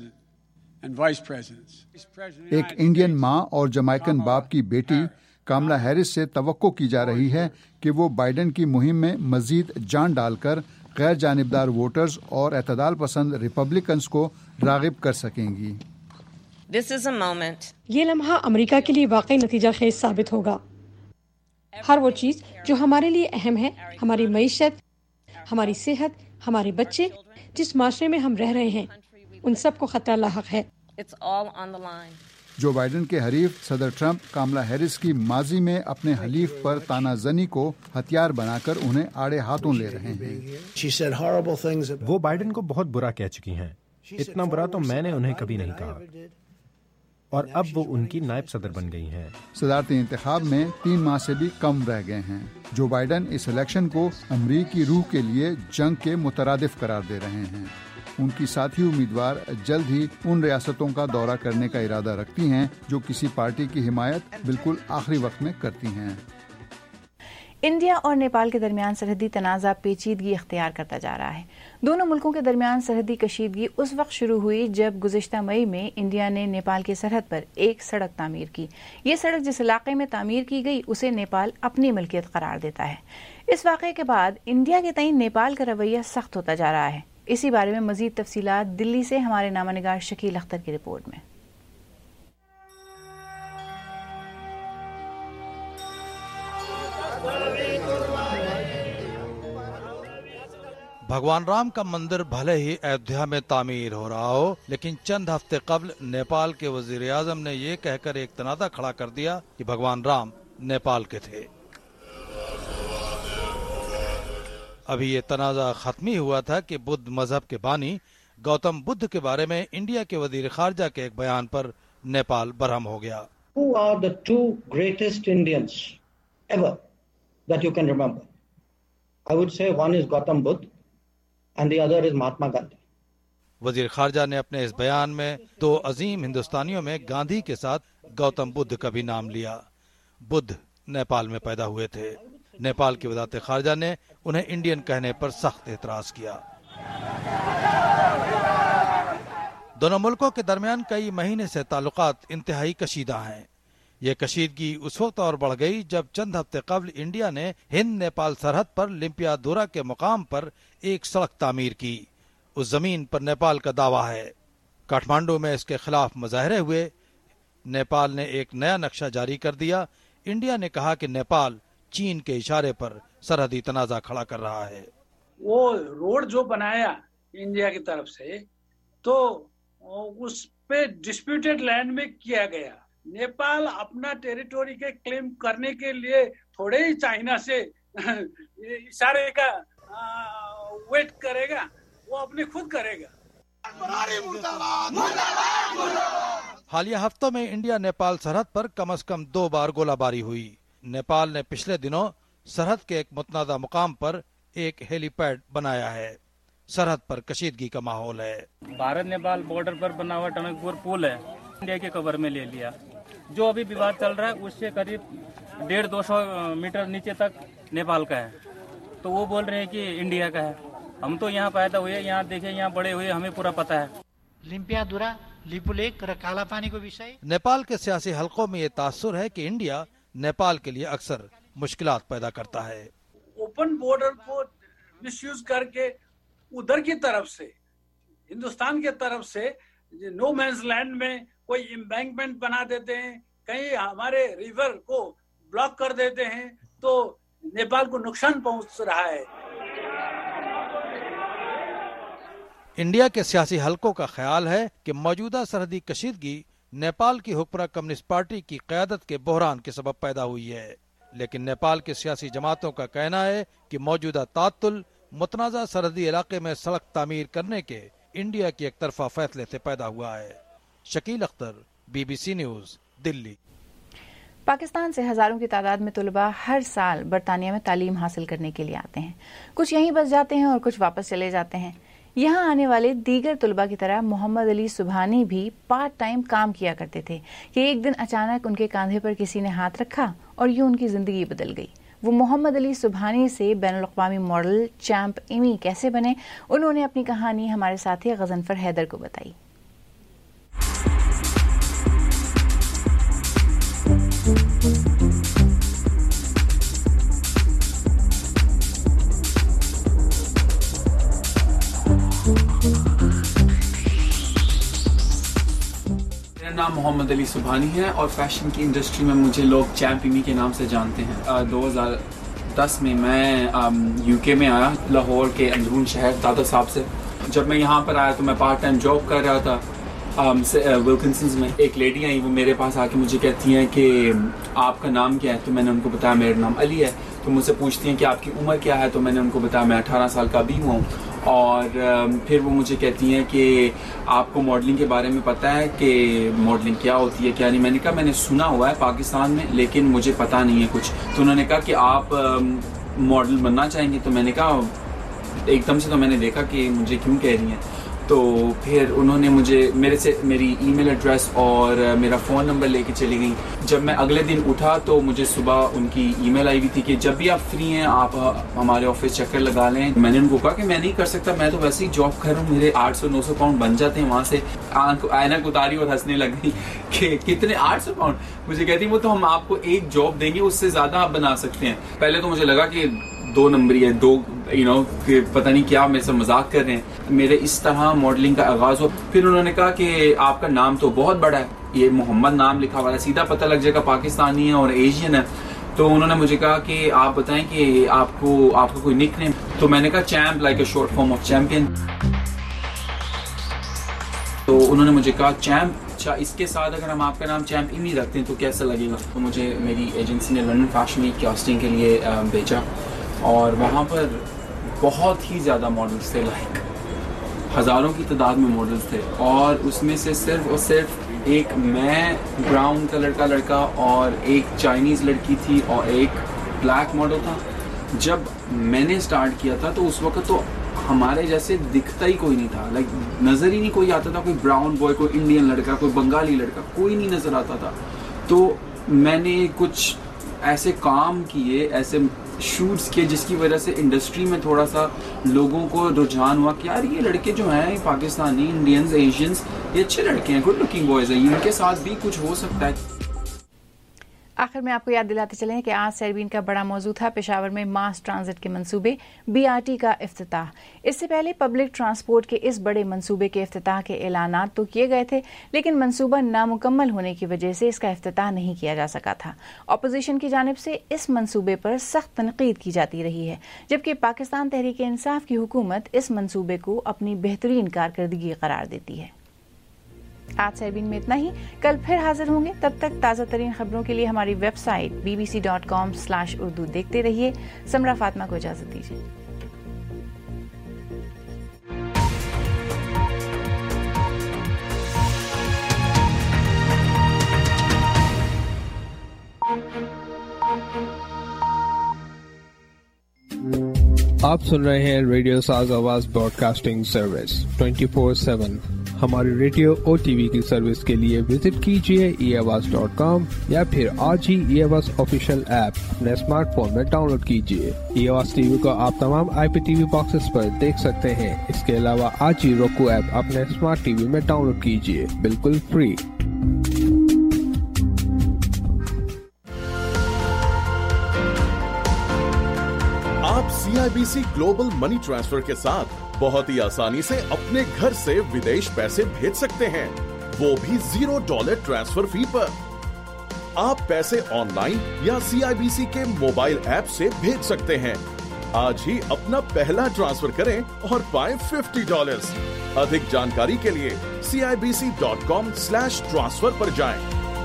एक इंडियन माँ और जमैकन बाप की बेटी कामला हैरिस से तवक्को की जा रही है कि वो बाइडन की मुहिम में मजीद जान डालकर गैर जानिबदार वोटर्स और एतदाल पसंद रिपब्लिकन्स को रागिब कर सकेंगी। ये लम्हा अमेरिका के लिए वाकई नतीजा खेज साबित होगा। हर वो चीज जो हमारे लिए अहम है, हमारी मईशत, हमारी सेहत, हमारे बच्चे, जिस माशरे में हम रह रहे हैं, उन सब को खतरा लाहक है। जो बाइडन के हरीफ सदर ट्रंप कामला हैरिस की माजी में अपने हलीफ पर तानाजनी को हथियार बनाकर उन्हें आड़े हाथों ले रहे हैं। वो बाइडन को बहुत बुरा कह चुकी हैं। इतना बुरा तो मैंने उन्हें कभी नहीं कहा और अब वो उनकी नायब सदर बन गई हैं। सदारती इंतखाब में 3 माह से भी कम रह गए हैं। जो बाइडन इस इलेक्शन को अमरीकी रूह के लिए जंग के मुतरादिफ करार दे रहे हैं। उनकी साथी उम्मीदवार जल्द ही उन रियासतों का दौरा करने का इरादा रखती हैं जो किसी पार्टी की हिमायत बिल्कुल आखिरी वक्त में करती हैं। इंडिया और नेपाल के दरमियान सरहदी तनाज़ा पेचीदगी इख्तियार करता जा रहा है। दोनों मुल्कों के दरमियान सरहदी कशीदगी उस वक्त शुरू हुई जब गुज़िश्ता मई में इंडिया ने नेपाल की सरहद पर एक सड़क तामीर की। ये सड़क जिस इलाके में तामीर की गई उसे नेपाल अपनी मिल्कियत करार देता है। इस वाक़े के बाद इंडिया के तईं नेपाल का रवैया सख्त होता जा रहा है। इसी बारे में मज़ीद तफसीलात दिल्ली से हमारे नामानिगार शकील अख्तर की रिपोर्ट में। भगवान राम का मंदिर भले ही अयोध्या में तामीर हो रहा हो, लेकिन चंद हफ्ते कबल नेपाल के वजीर आजम ने ये कहकर एक तनाज़ा खड़ा कर दिया कि भगवान राम नेपाल के थे। अभी ये तनाज़ा खत्म ही हुआ था कि बुद्ध मजहब के बानी गौतम बुद्ध के बारे में इंडिया के वजीर खारजा के एक बयान पर नेपाल बरहम हो गया। Who are the two greatest Indians ever that you can remember? I would say one is Gautam Buddha and the other is Mahatma Gandhi. वजीर खारजा ने अपने इस बयान में दो अजीम हिंदुस्तानियों में गांधी के साथ गौतम बुद्ध का भी नाम लिया। बुद्ध नेपाल में पैदा हुए थे। नेपाल की वज़ारत खारजा ने उन्हें इंडियन कहने पर सख्त एतराज किया। दोनों मुल्कों के दरमियान कई महीने से ताल्लुकात इंतहाई कशीदा हैं। ये कशीदगी उस वक्त और बढ़ गई जब चंद हफ्ते कबल इंडिया ने हिंद नेपाल सरहद पर लिम्पियादोरा के मुकाम पर एक सड़क तामीर की। उस जमीन पर नेपाल का दावा है। काठमांडू में इसके खिलाफ मुजाहरे हुए। नेपाल ने एक नया नक्शा जारी कर दिया। इंडिया ने कहा कि नेपाल चीन के इशारे पर सरहदी तनाज़ा खड़ा कर रहा है। वो रोड जो बनाया इंडिया की तरफ से, तो उस पे डिस्प्यूटेड लैंड में किया गया। नेपाल अपना टेरिटोरी के क्लेम करने के लिए थोड़े ही चाइना से इशारे का वेट करेगा, वो अपने खुद करेगा। हालिया हफ्तों में इंडिया नेपाल सरहद पर कम से कम 2 बार गोलाबारी हुई। नेपाल ने पिछले दिनों सरहद के एक मुतनाज़ा मुकाम पर एक हेलीपैड बनाया है। सरहद पर कशीदगी का माहौल है। भारत नेपाल बॉर्डर पर बना हुआ टनकपुर पुल है, इंडिया के कवर में ले लिया। जो अभी विवाद चल रहा है उससे करीब 150-200 मीटर नीचे तक नेपाल का है, तो वो बोल रहे हैं कि इंडिया का है। हम तो यहाँ पैदा हुए, यहाँ देखे, यहाँ बड़े हुए, हमें पूरा पता है। लिम्पियादुरा, लिपुलेक र कालापानी को विषय। नेपाल के सियासी हलकों में ये तासुर है कि इंडिया नेपाल के लिए अक्सर मुश्किलात पैदा करता है। ओपन बॉर्डर को मिसयूज करके उधर की तरफ से, हिंदुस्तान के तरफ से नो मैंस लैंड में कोई एम्बैंकमेंट बना देते हैं, कहीं हमारे रिवर को ब्लॉक कर देते हैं, तो नेपाल को नुकसान पहुंच रहा है। इंडिया के सियासी हलकों का ख्याल है कि मौजूदा सरहदी कशीदगी नेपाल की हुक्मरान कम्युनिस्ट पार्टी की क़यादत के बहरान के सबब पैदा हुई है। लेकिन नेपाल के सियासी जमातों का कहना है कि मौजूदा तातुल मुतनाज़ा सरहदी इलाके में सड़क तामीर करने के इंडिया की एक तरफा फैसले से पैदा हुआ है। Shakeel Akhtar, BBC news, Delhi. पाकिस्तान से हजारों की तादाद में तलबा हर साल बरतानिया में तालीम हासिल करने के लिए आते हैं। कुछ यहीं बस जाते हैं और कुछ वापस चले जाते हैं। यहाँ आने वाले दीगर तलबा की तरह मोहम्मद अली सुबहानी भी पार्ट टाइम काम किया करते थे कि एक दिन अचानक उनके कंधे पर किसी ने हाथ रखा और यूं उनकी जिंदगी बदल गई। वो मोहम्मद अली सुबहानी से बैनुल-अक़वामी मॉडल चैंप एमी कैसे बने, उन्होंने अपनी कहानी हमारे साथी गजनफर हैदर को बताई। मेरा नाम मोहम्मद अली सुबहानी है और फैशन की इंडस्ट्री में मुझे लोग चैंप एमी के नाम से जानते हैं। 2010 में मैं यूके में आया, लाहौर के अंदरून शहर दादा साहब से। जब मैं यहाँ पर आया तो मैं पार्ट टाइम जॉब कर रहा था विल्किंसंस में। एक लेडी आई, वो मेरे पास आके मुझे कहती हैं कि आपका नाम क्या है, तो मैंने उनको बताया मेरा नाम अली है। तो मुझसे पूछती हैं कि आपकी उम्र क्या है, तो मैंने उनको बताया मैं 18 साल का भी हूँ। और फिर वो मुझे कहती हैं कि आपको मॉडलिंग के बारे में पता है कि मॉडलिंग क्या होती है क्या नहीं। मैंने कहा मैंने सुना हुआ है पाकिस्तान में, लेकिन मुझे पता नहीं है कुछ। तो उन्होंने कहा कि आप मॉडल बनना चाहेंगे, तो मैंने कहा एकदम से तो मैंने देखा कि मुझे क्यों कह रही हैं। तो फिर उन्होंने मुझे मेरे से मेरी ईमेल एड्रेस और मेरा फ़ोन नंबर लेके चली गई। जब मैं अगले दिन उठा तो मुझे सुबह उनकी ईमेल आई हुई थी कि जब भी आप फ्री हैं आप हमारे ऑफिस चक्कर लगा लें। मैंने उनको कहा कि मैं नहीं कर सकता, मैं तो वैसे ही जॉब कर रहा हूँ, मेरे 800-900 पाउंड बन जाते हैं। वहाँ से ऐनक उतारी और हंसने लग गई कि कितने 800 पाउंड। मुझे कहती वो तो हम आपको एक जॉब देंगे, उससे ज़्यादा आप बना सकते हैं। पहले तो मुझे लगा कि 2 नंबर है, 2 कि पता नहीं क्या मेरे से मजाक कर रहे हैं। मेरे इस तरह मॉडलिंग का आगाज हो। फिर उन्होंने कहा कि आपका नाम तो बहुत बड़ा है, ये मोहम्मद नाम लिखा हुआ है, सीधा पता लग जाएगा पाकिस्तानी है और एशियन है। तो उन्होंने मुझे कहा कि आप बताएं कि आपको कोई निकनेम। तो मैंने कहा champ, like a short form of champion. तो उन्होंने मुझे कहा चैम्प, अच्छा इसके साथ अगर हम आपका नाम चैम्प ही नहीं रखते हैं तो कैसा लगेगा। तो मुझे मेरी एजेंसी ने लंदन फैशन वीक कास्टिंग के लिए भेजा और वहाँ पर बहुत ही ज़्यादा मॉडल्स थे, लाइक हज़ारों की तादाद में मॉडल्स थे। और उसमें से सिर्फ और सिर्फ एक मैं ब्राउन कलर का लड़का और एक चाइनीज़ लड़की थी और एक ब्लैक मॉडल था। जब मैंने स्टार्ट किया था तो उस वक्त तो हमारे जैसे दिखता ही कोई नहीं था, लाइक नज़र ही नहीं कोई आता था। कोई ब्राउन बॉय, कोई इंडियन लड़का, कोई बंगाली लड़का, कोई नहीं नज़र आता था। तो मैंने कुछ ऐसे काम किए, ऐसे शूट्स किए जिसकी वजह से इंडस्ट्री में थोड़ा सा लोगों को रुझान हुआ कि यार ये लड़के जो हैं पाकिस्तानी, इंडियंस, एशियंस, ये अच्छे लड़के हैं, गुड लुकिंग बॉयज हैं, इनके साथ भी कुछ हो सकता है। आखिर में आपको याद दिलाते चलें कि आज सरवीन का बड़ा मौजू था पेशावर में मास ट्रांजिट के मंसूबे, BRT का इफ्तिताह। इससे पहले पब्लिक ट्रांसपोर्ट के इस बड़े मंसूबे के इफ्तिताह के ऐलानात तो किए गए थे, लेकिन मंसूबा नामुकम्मल होने की वजह से इसका इफ्तिताह नहीं किया जा सका था। अपोजिशन की जानिब से इस मंसूबे पर सख्त तनकीद की जाती रही है, जबकि पाकिस्तान तहरीक इंसाफ की हुकूमत इस मंसूबे को अपनी बेहतरीन कारकर्दगी करार देती है। आज सरबीन में इतना ही, कल फिर हाजिर होंगे। तब तक ताज़ा तरीन खबरों के लिए हमारी वेबसाइट bbc.com/urdu देखते रहिए। समरा फातिमा को इजाजत दीजिए। आप सुन रहे हैं रेडियो साज आवाज ब्रॉडकास्टिंग सर्विस 24/7। हमारी रेडियो और टीवी की सर्विस के लिए विजिट कीजिए eAwaz.com या फिर आज ही eAwaz ऑफिशियल ऐप अपने स्मार्टफोन में डाउनलोड कीजिए। eAwaz टीवी को आप तमाम IPTV बॉक्सेस पर देख सकते हैं। इसके अलावा आज ही roku ऐप अपने स्मार्ट टीवी में डाउनलोड कीजिए, बिल्कुल फ्री। आप CIBC ग्लोबल मनी ट्रांसफर के साथ बहुत ही आसानी से अपने घर से विदेश पैसे भेज सकते हैं, वो भी $0 ट्रांसफर फी पर। आप पैसे ऑनलाइन या CIBC के मोबाइल ऐप से भेज सकते हैं। आज ही अपना पहला ट्रांसफर करें और पाएं $50। अधिक जानकारी के लिए CIBC.com/transfer पर जाएं।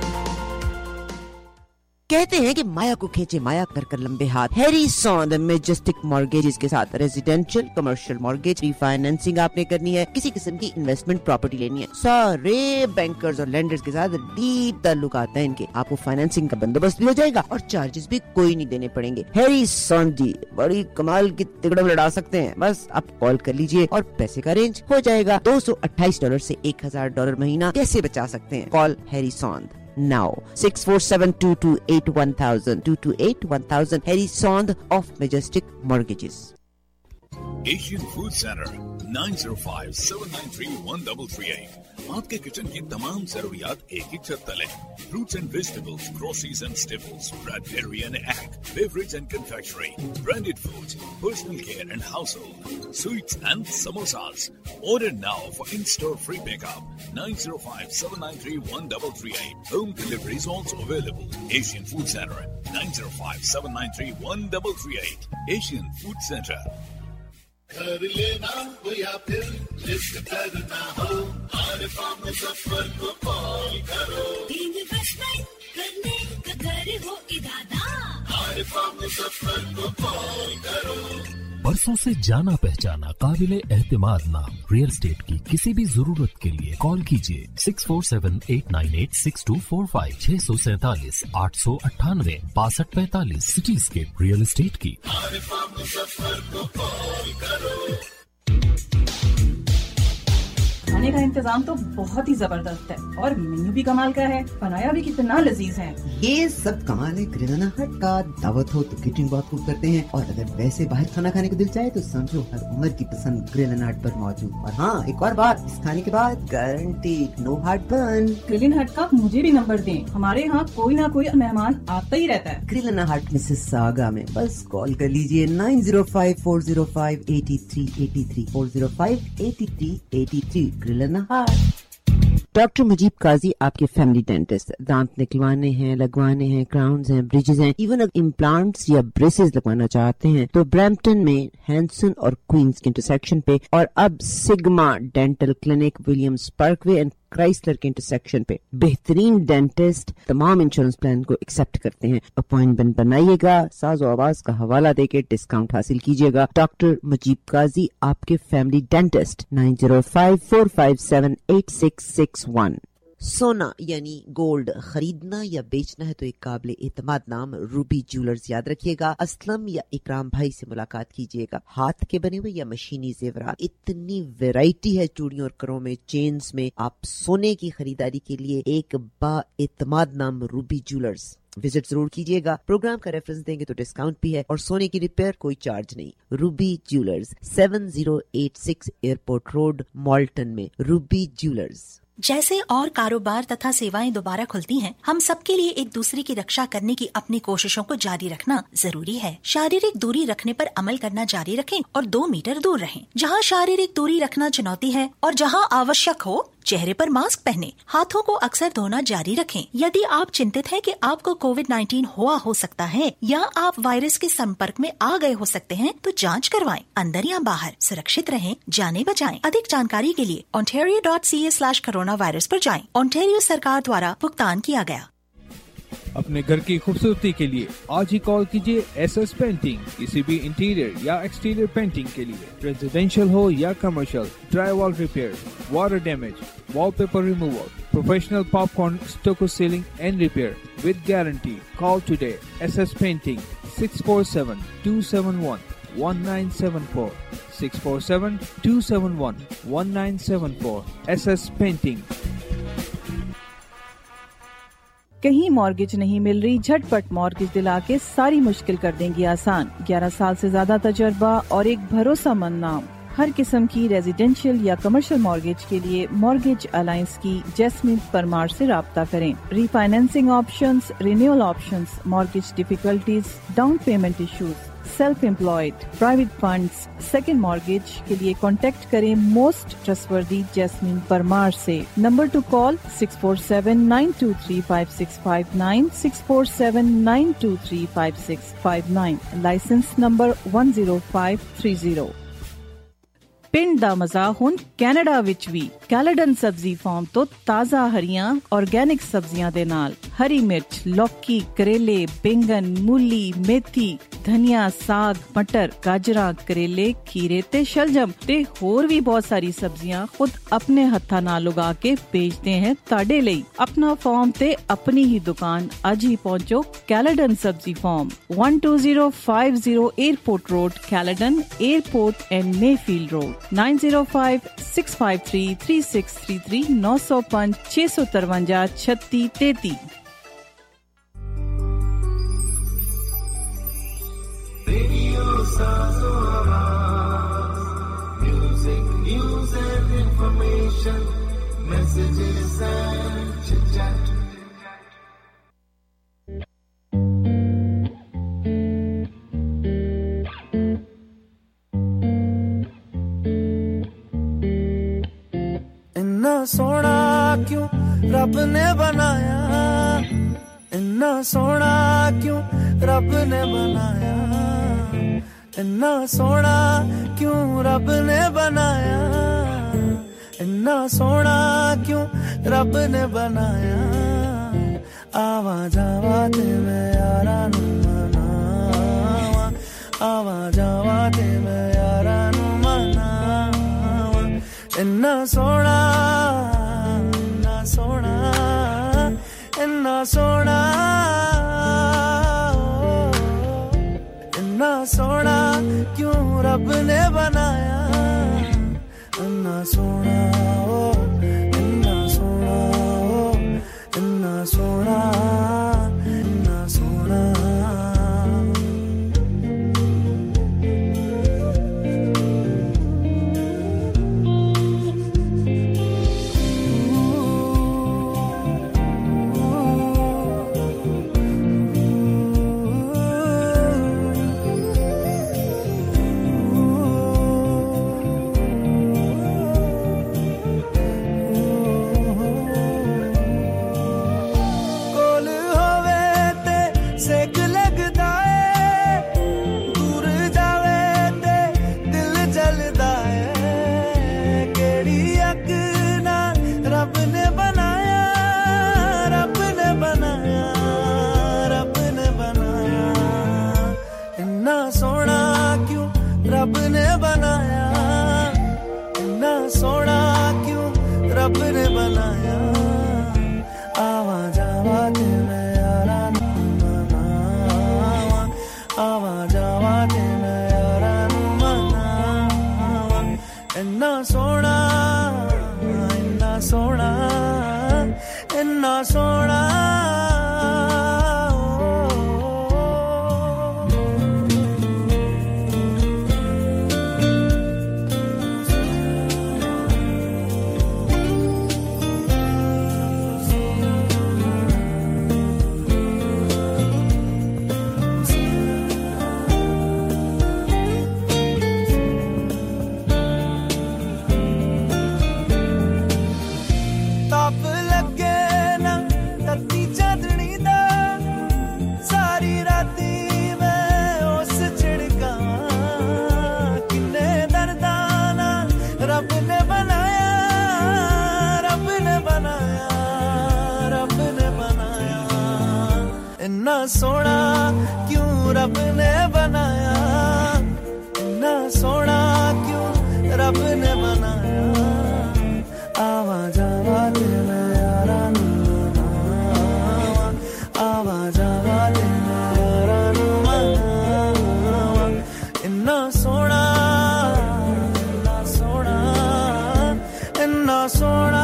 कहते हैं कि माया को खींचे माया कर कर लंबे हाथ। हैरिसन द मैजेस्टिक मॉर्गेजेस के साथ रेजिडेंशियल, कमर्शियल मॉर्गेज, रीफाइनेंसिंग आपने करनी है, किसी किस्म की इन्वेस्टमेंट प्रॉपर्टी लेनी है, सारे बैंकर्स और लेंडर्स के साथ डीप ताल्लुकात हैं इनके। आपको फाइनेंसिंग का बंदोबस्त भी हो जाएगा और चार्जेस भी कोई नहीं देने पड़ेंगे। हैरिसन जी बड़ी कमाल की तिकड़म लड़ा सकते हैं। बस आप कॉल कर लीजिए और पैसे का रेंज हो जाएगा। $228 से $1000 महीना कैसे बचा सकते हैं? Call Harrison now 647-228-1000 228-1000 Harrison of Majestic Mortgages. Asian Food Center 905-793-1338। आपके किचन की तमाम जरूरियात एक ही छत तले। Fruits and vegetables, groceries and staples, bread, dairy and egg, beverage and confectionery, branded foods, personal care and household, sweets and samosas. Order now for in-store free pickup 905-793-1338. Home delivery is also available. Asian Food Center 905-793-1338. Asian Food Center. घर लेना हो या फिर list करना हो, आरिफा मुजफ्फर को call करो। Investment करने का घर हो इरादा, आरिफा मुजफ्फर को कॉल करो। बरसों से जाना पहचाना काबिले एहतिमाद नाम रियल एस्टेट की किसी भी जरूरत के लिए कॉल कीजिए 647-898-6245 647-898-6245 सिटीस्केप रियल एस्टेट की। आरिफा मुजफ्फर को कॉल करो। खाने का इंतजाम तो बहुत ही जबरदस्त है और मेन्यू भी कमाल का है, बनाया भी कितना लजीज है। ये सब कमाल है ग्रिल हट का। दावत हो तो केटरिंग बहुत खूब करते हैं और अगर वैसे बाहर खाना खाने को दिल चाहे तो समझो हर उम्र की पसंद ग्रिल हट पर मौजूद। और हाँ, एक और बात, इस खाने के बाद guaranteed no heart burn. Grill Hut का मुझे भी नंबर दें, हमारे यहाँ कोई ना कोई मेहमान आता ही रहता है। ग्रिल हट मिसिसागा में बस कॉल कर लीजिए 9054058383 4058383 ग्रिल हट। डॉक्टर मुजीब काजी आपके फैमिली डेंटिस्ट। दांत निकलवाने हैं, लगवाने हैं, क्राउन्स हैं, ब्रिजेस हैं, इवन अगर इम्प्लांट्स या ब्रेसेस लगवाना चाहते हैं तो ब्रैम्पटन में हैंसन और क्वींस के इंटरसेक्शन पे, और अब Sigma Dental Clinic Williams Parkway and Chrysler के इंटरसेक्शन पे बेहतरीन डेंटिस्ट तमाम इंश्योरेंस प्लान को एक्सेप्ट करते हैं। अपॉइंटमेंट बनाइएगा, साज़ो आवाज का हवाला देके डिस्काउंट हासिल कीजिएगा। डॉक्टर मुजीब काजी आपके फैमिली डेंटिस्ट 9054578661। सोना यानी गोल्ड खरीदना या बेचना है तो एक काबिल एतमाद नाम रूबी ज्वेलर्स याद रखिएगा। असलम या इकराम भाई से मुलाकात कीजिएगा। हाथ के बने हुए या मशीनी जेवरात, इतनी वैरायटी है चूड़ियों और करों में, चेन्स में। आप सोने की खरीदारी के लिए एक बा एतमाद नाम रूबी ज्वेलर्स विजिट जरूर कीजिएगा। प्रोग्राम का रेफरेंस देंगे तो डिस्काउंट भी है और सोने की रिपेयर कोई चार्ज नहीं। Ruby Jewellers 7086 Airport Road Malton में। Ruby Jewellers. जैसे और कारोबार तथा सेवाएं दोबारा खुलती हैं, हम सबके लिए एक दूसरे की रक्षा करने की अपनी कोशिशों को जारी रखना जरूरी है। शारीरिक दूरी रखने पर अमल करना जारी रखें और 2 मीटर दूर रहें। जहां शारीरिक दूरी रखना चुनौती है और जहां आवश्यक हो चेहरे पर मास्क पहने, हाथों को अक्सर धोना जारी रखें। यदि आप चिंतित हैं कि आपको कोविड-19 हुआ हो सकता है या आप वायरस के संपर्क में आ गए हो सकते हैं तो जांच करवाएं। अंदर या बाहर सुरक्षित रहें, जाने बचाएं। अधिक जानकारी के लिए ontario.ca/coronavirus पर जाएं। ओंटारियो सरकार द्वारा भुगतान किया गया। अपने घर की खूबसूरती के लिए आज ही कॉल कीजिए SS पेंटिंग। किसी भी इंटीरियर या एक्सटीरियर पेंटिंग के लिए, रेजिडेंशियल हो या commercial, dry wall repair, water damage, wallpaper removal, professional popcorn stucco ceiling and repair with guarantee. Call today SS painting 647-271-1974 647-271-1974 SS painting. कहीं मॉर्गेज नहीं मिल रही? झटपट मॉर्गेज दिला के सारी मुश्किल कर देंगी आसान। 11 साल से ज्यादा तजर्बा और एक भरोसामंद नाम। हर किस्म की रेजिडेंशियल या कमर्शियल मॉर्गेज के लिए मॉर्गेज अलायंस की जैस्मिन परमार से राब्ता करें। Refinancing options, renewal options, mortgage difficulties, down payment issues, self employed, private funds, second mortgage के लिए कांटेक्ट करें मोस्ट ट्रस्टवर्दी जैस्मिन परमार से। Number to call 647-923-5659 647-923-5659। Licence number 10530। ਪਿੰਡ ਦਾ ਮਜ਼ਾ ਹੁਣ ਕੈਨੇਡਾ ਵਿੱਚ ਵੀ ਕੈਲੇਡਨ ਸਬਜ਼ੀ ਫਾਰਮ ਤੋਂ ਤਾਜ਼ਾ ਹਰੀਆਂ ਆਰਗੈਨਿਕ ਸਬਜ਼ੀਆਂ ਦੇ ਨਾਲ ਹਰੀ ਮਿਰਚ, ਲੌਕੀ, ਕਰੇਲੇ, ਬੈਂਗਨ, ਮੂਲੀ, ਮੇਥੀ, ਧਨੀਆ, ਸਾਗ, ਮਟਰ, ਗਾਜਰਾਂ, ਕਰੇਲੇ, ਖੀਰੇ ਤੇ ਸ਼ਲਜਮ ਤੇ ਹੋਰ ਵੀ ਬਹੁਤ ਸਾਰੀ ਸਬਜ਼ੀਆਂ ਖੁਦ ਆਪਣੇ ਹੱਥਾਂ ਨਾਲ ਉਗਾ ਕੇ ਵੇਚਦੇ हैं ਤੁਹਾਡੇ ਲਈ। ਆਪਣਾ ਫਾਰਮ ਤੇ ਆਪਣੀ ਹੀ ਦੁਕਾਨ ਅੱਜ ਹੀ ਪਹੁੰਚੋ। ਕੈਲੇਡਨ ਸਬਜ਼ੀ farm 12050 airport road, Caledon airport and Mayfield road. 9056533633 905 653 3633। Radio Sazo Awaaz, music, news and information, messages and chit-chat. इन्ना सोना क्यों रब ने बनाया, इन्ना सोना क्यों रब ने बनाया, इन्ना सोना क्यों रब ने बनाया, इन्ना सोना क्यों रब ने बनाया। आवा जावा ते मैं यारा नू मनावा, आवा जावा ते मैं यारा नू मनावा। इन्ना सोना, इन्ना सोना, इन्ना सोना, इन्ना सोना क्यों रब ने बनाया, इन्ना सोना। सेक लगदा है दूर जावे ते दिल जलदा है केड़ी अग ना रब ने बनाया रब ने बनाया रब ने बनाया इन्ना सोना क्यों रब ने बनाया इन्ना सोना क्यों रब ने बनाया आवा जावा ते मैं यारा नू मनावा आवा जावा ते मैं यारा नू मनावा इन्ना सोना इन्ना सोना इन्ना सोना इन्ना सोना क्यों रब ने बनाया इन्ना सोना क्यों रब ने बनाया आवा जावा ते मैं यारा नू मनावा आवा जावा ते मैं यारा नू मनावा इन्ना सोना इन्ना सोना इन्ना सोना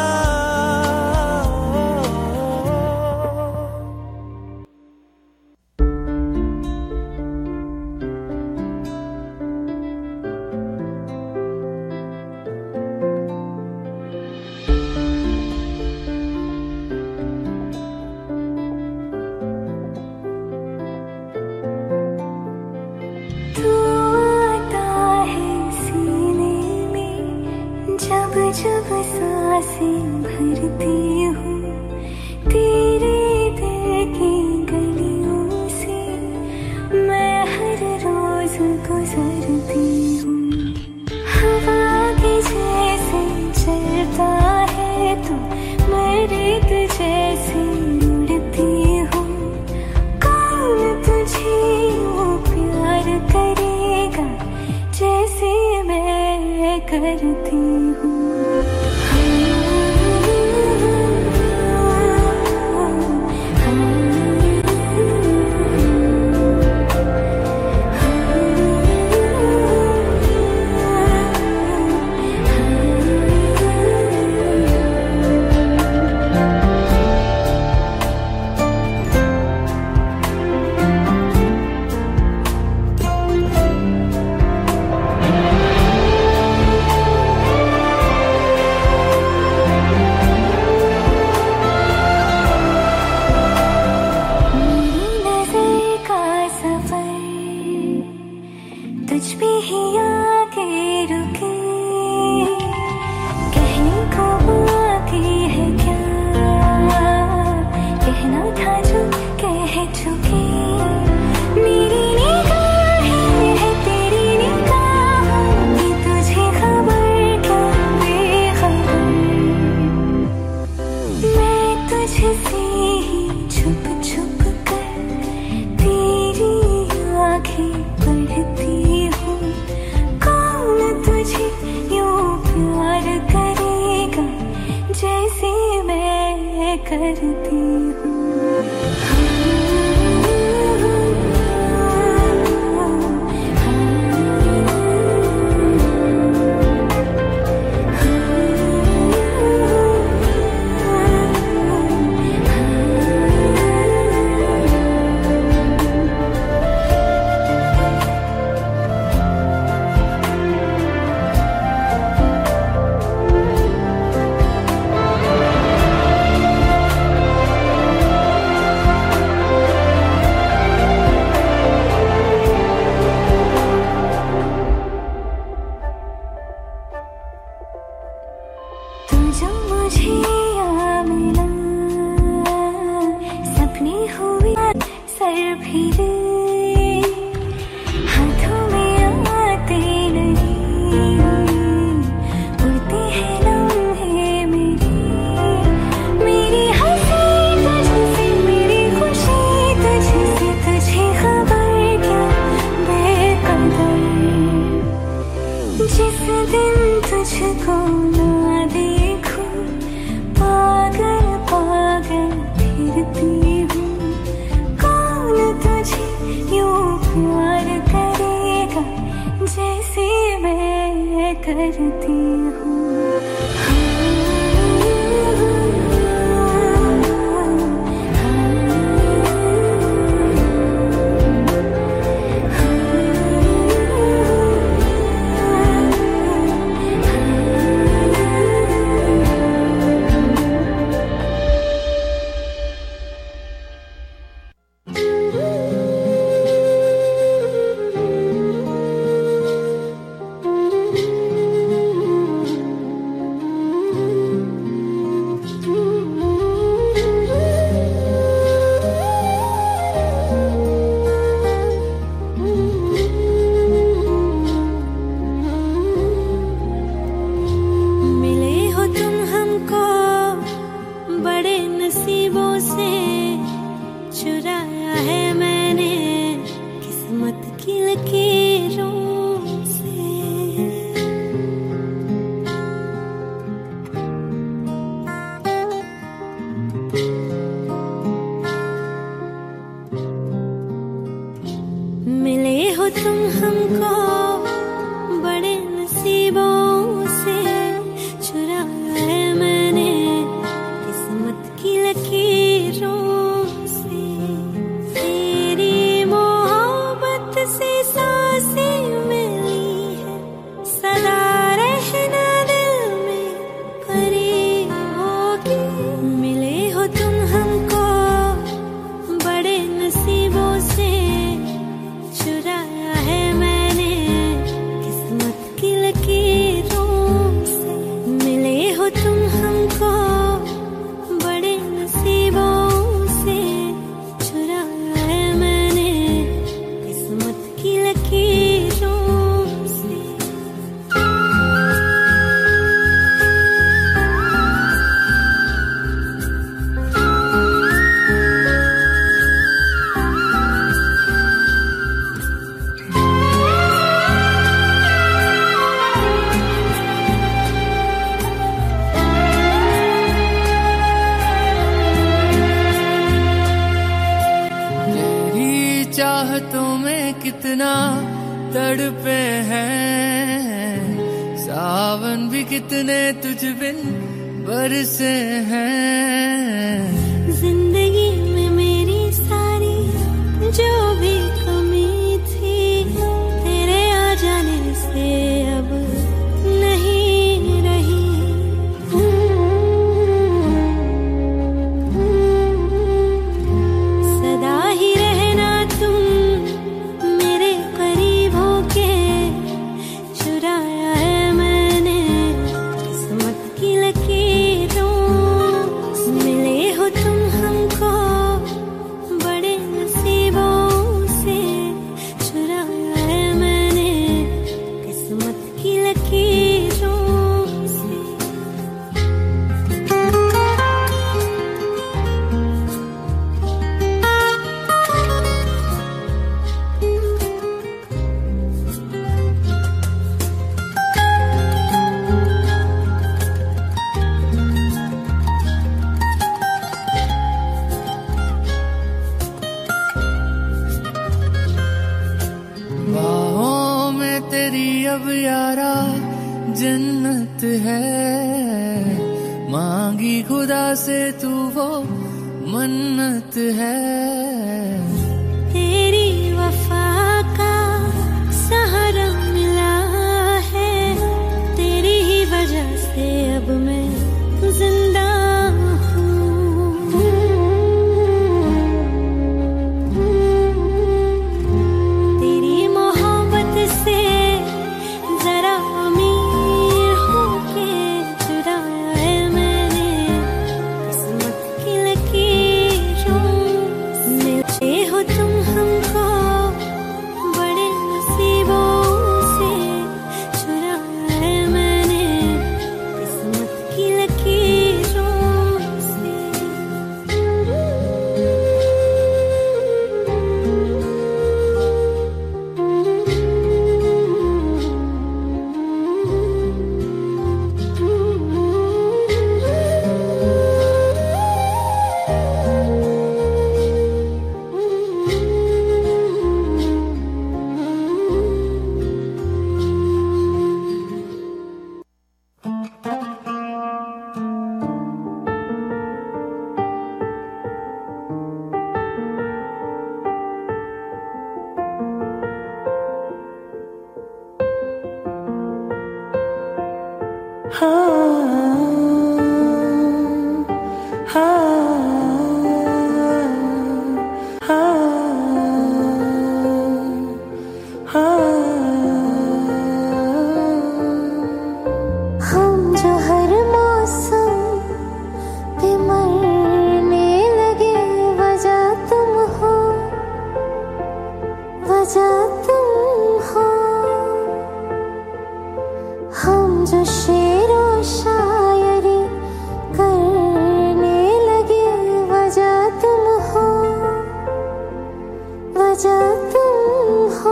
जब सांसें भरती हूँ तेरे दिल की गलियों से मैं हर रोज गुजरती हूँ हवा के जैसे चलता है तो मैं रेत जैसे उड़ती हूँ कौन तुझे यूँ प्यार करेगा जैसे मैं करती हूँ सर फिरे हाथों में आते नहीं उड़ते हैं लम्हे मेरे मेरी हंसी तुझसे मेरी खुशी तुझसे तुझे खबर क्या बेकदर जिस दिन तुझको ना देखूं पागल पागल फिरती हूँ कौन तुझे यूं प्यार करेगा जैसे मैं करती हूँ वजह तुम हो।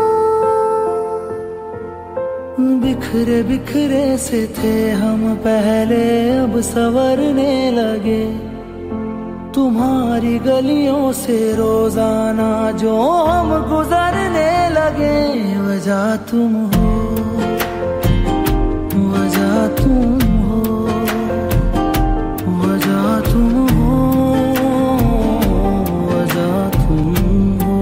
बिखरे बिखरे से थे हम पहले, अब संवरने लगे। तुम्हारी गलियों से रोजाना जो हम गुजरने लगे। वजह तुम हो, वजह तुम हो, वजह तुम हो, वजह तुम हो।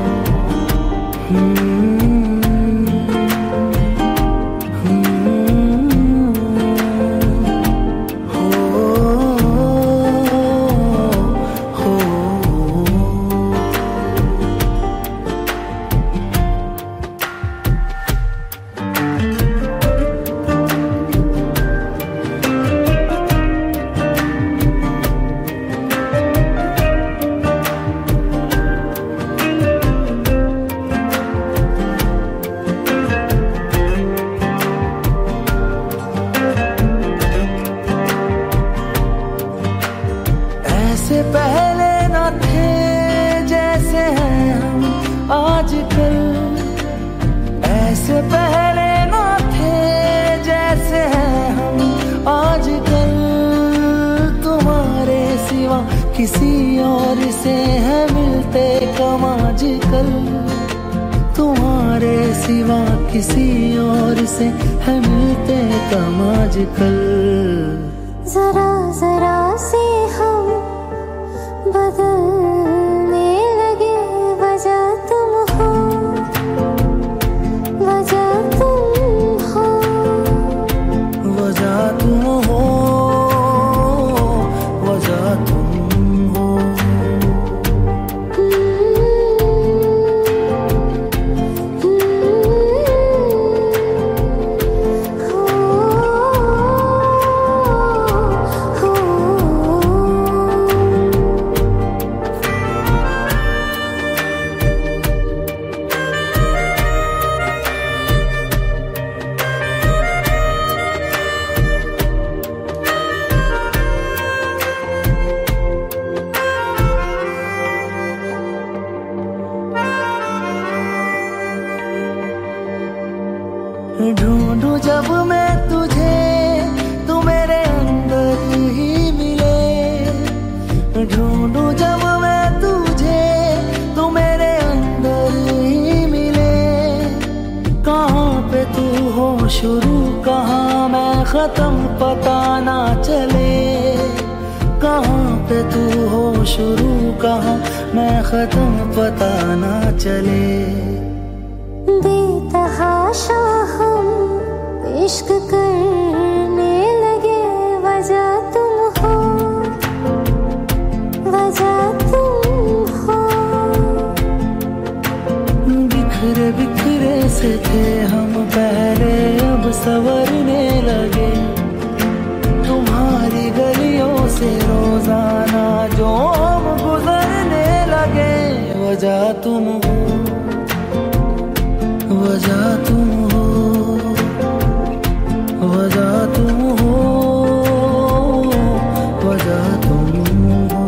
किसी और से है मिलते कम आजकल। तुम्हारे सिवा किसी और से है मिलते कम आजकल। जरा जरा से हम बदलने लगे। वजह तुम हो, वजह तुम हो, वजह तुम हो, वजह तुम। ढूंढूं जब मैं तुझे तू मेरे अंदर ही मिले। ढूंढूं जब मैं तुझे तू मेरे अंदर ही मिले। कहाँ पे तू हो शुरू, कहाँ मैं खत्म पता ना चले। कहाँ पे तू हो शुरू, कहाँ मैं खत्म पता ना चले। बेतहाशा हम इश्क करने लगे। वजह तुम हो, वजह तुम हो। बिखरे बिखरे से थे हम पहले, अब संवरने लगे। तुम्हारी गलियों से रोजाना जो हम गुजरने लगे। वजह तुम हो, वजह तुम हो, वजह तुम हो, वजह तुम हो।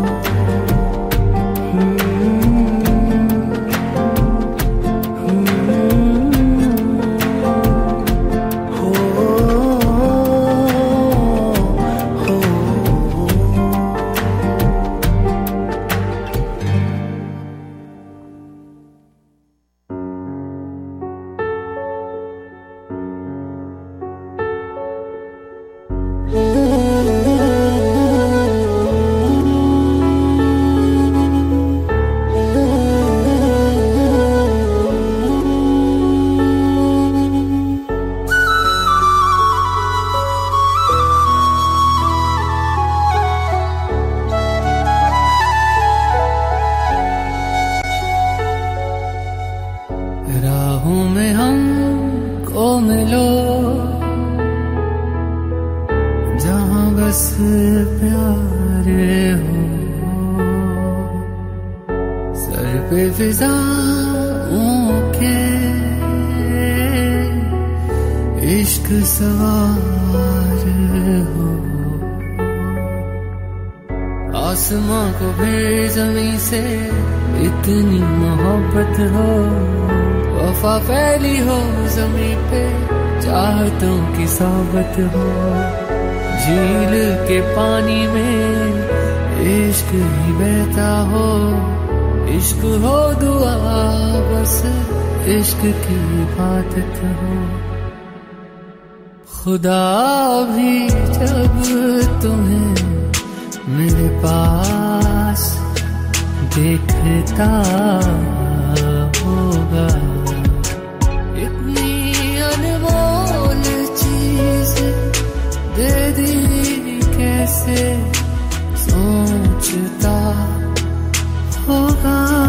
राहों में हमको मिलो, जहाँ बस प्यार हो। सर पे फिजाओं के इश्क सवार हो। आसमां को भी ज़मीं से इतनी मोहब्बत हो, वफा फैली हो ज़मीं पे, चाहतों की सोबत हो। झील के पानी में इश्क ही बहता हो, इश्क हो दुआ बस इश्क की इबादत हो। खुदा भी जब तुम्हें मेरे पास देखता होगा, इतनी अनमोल चीज दे दी कैसे सोचता होगा।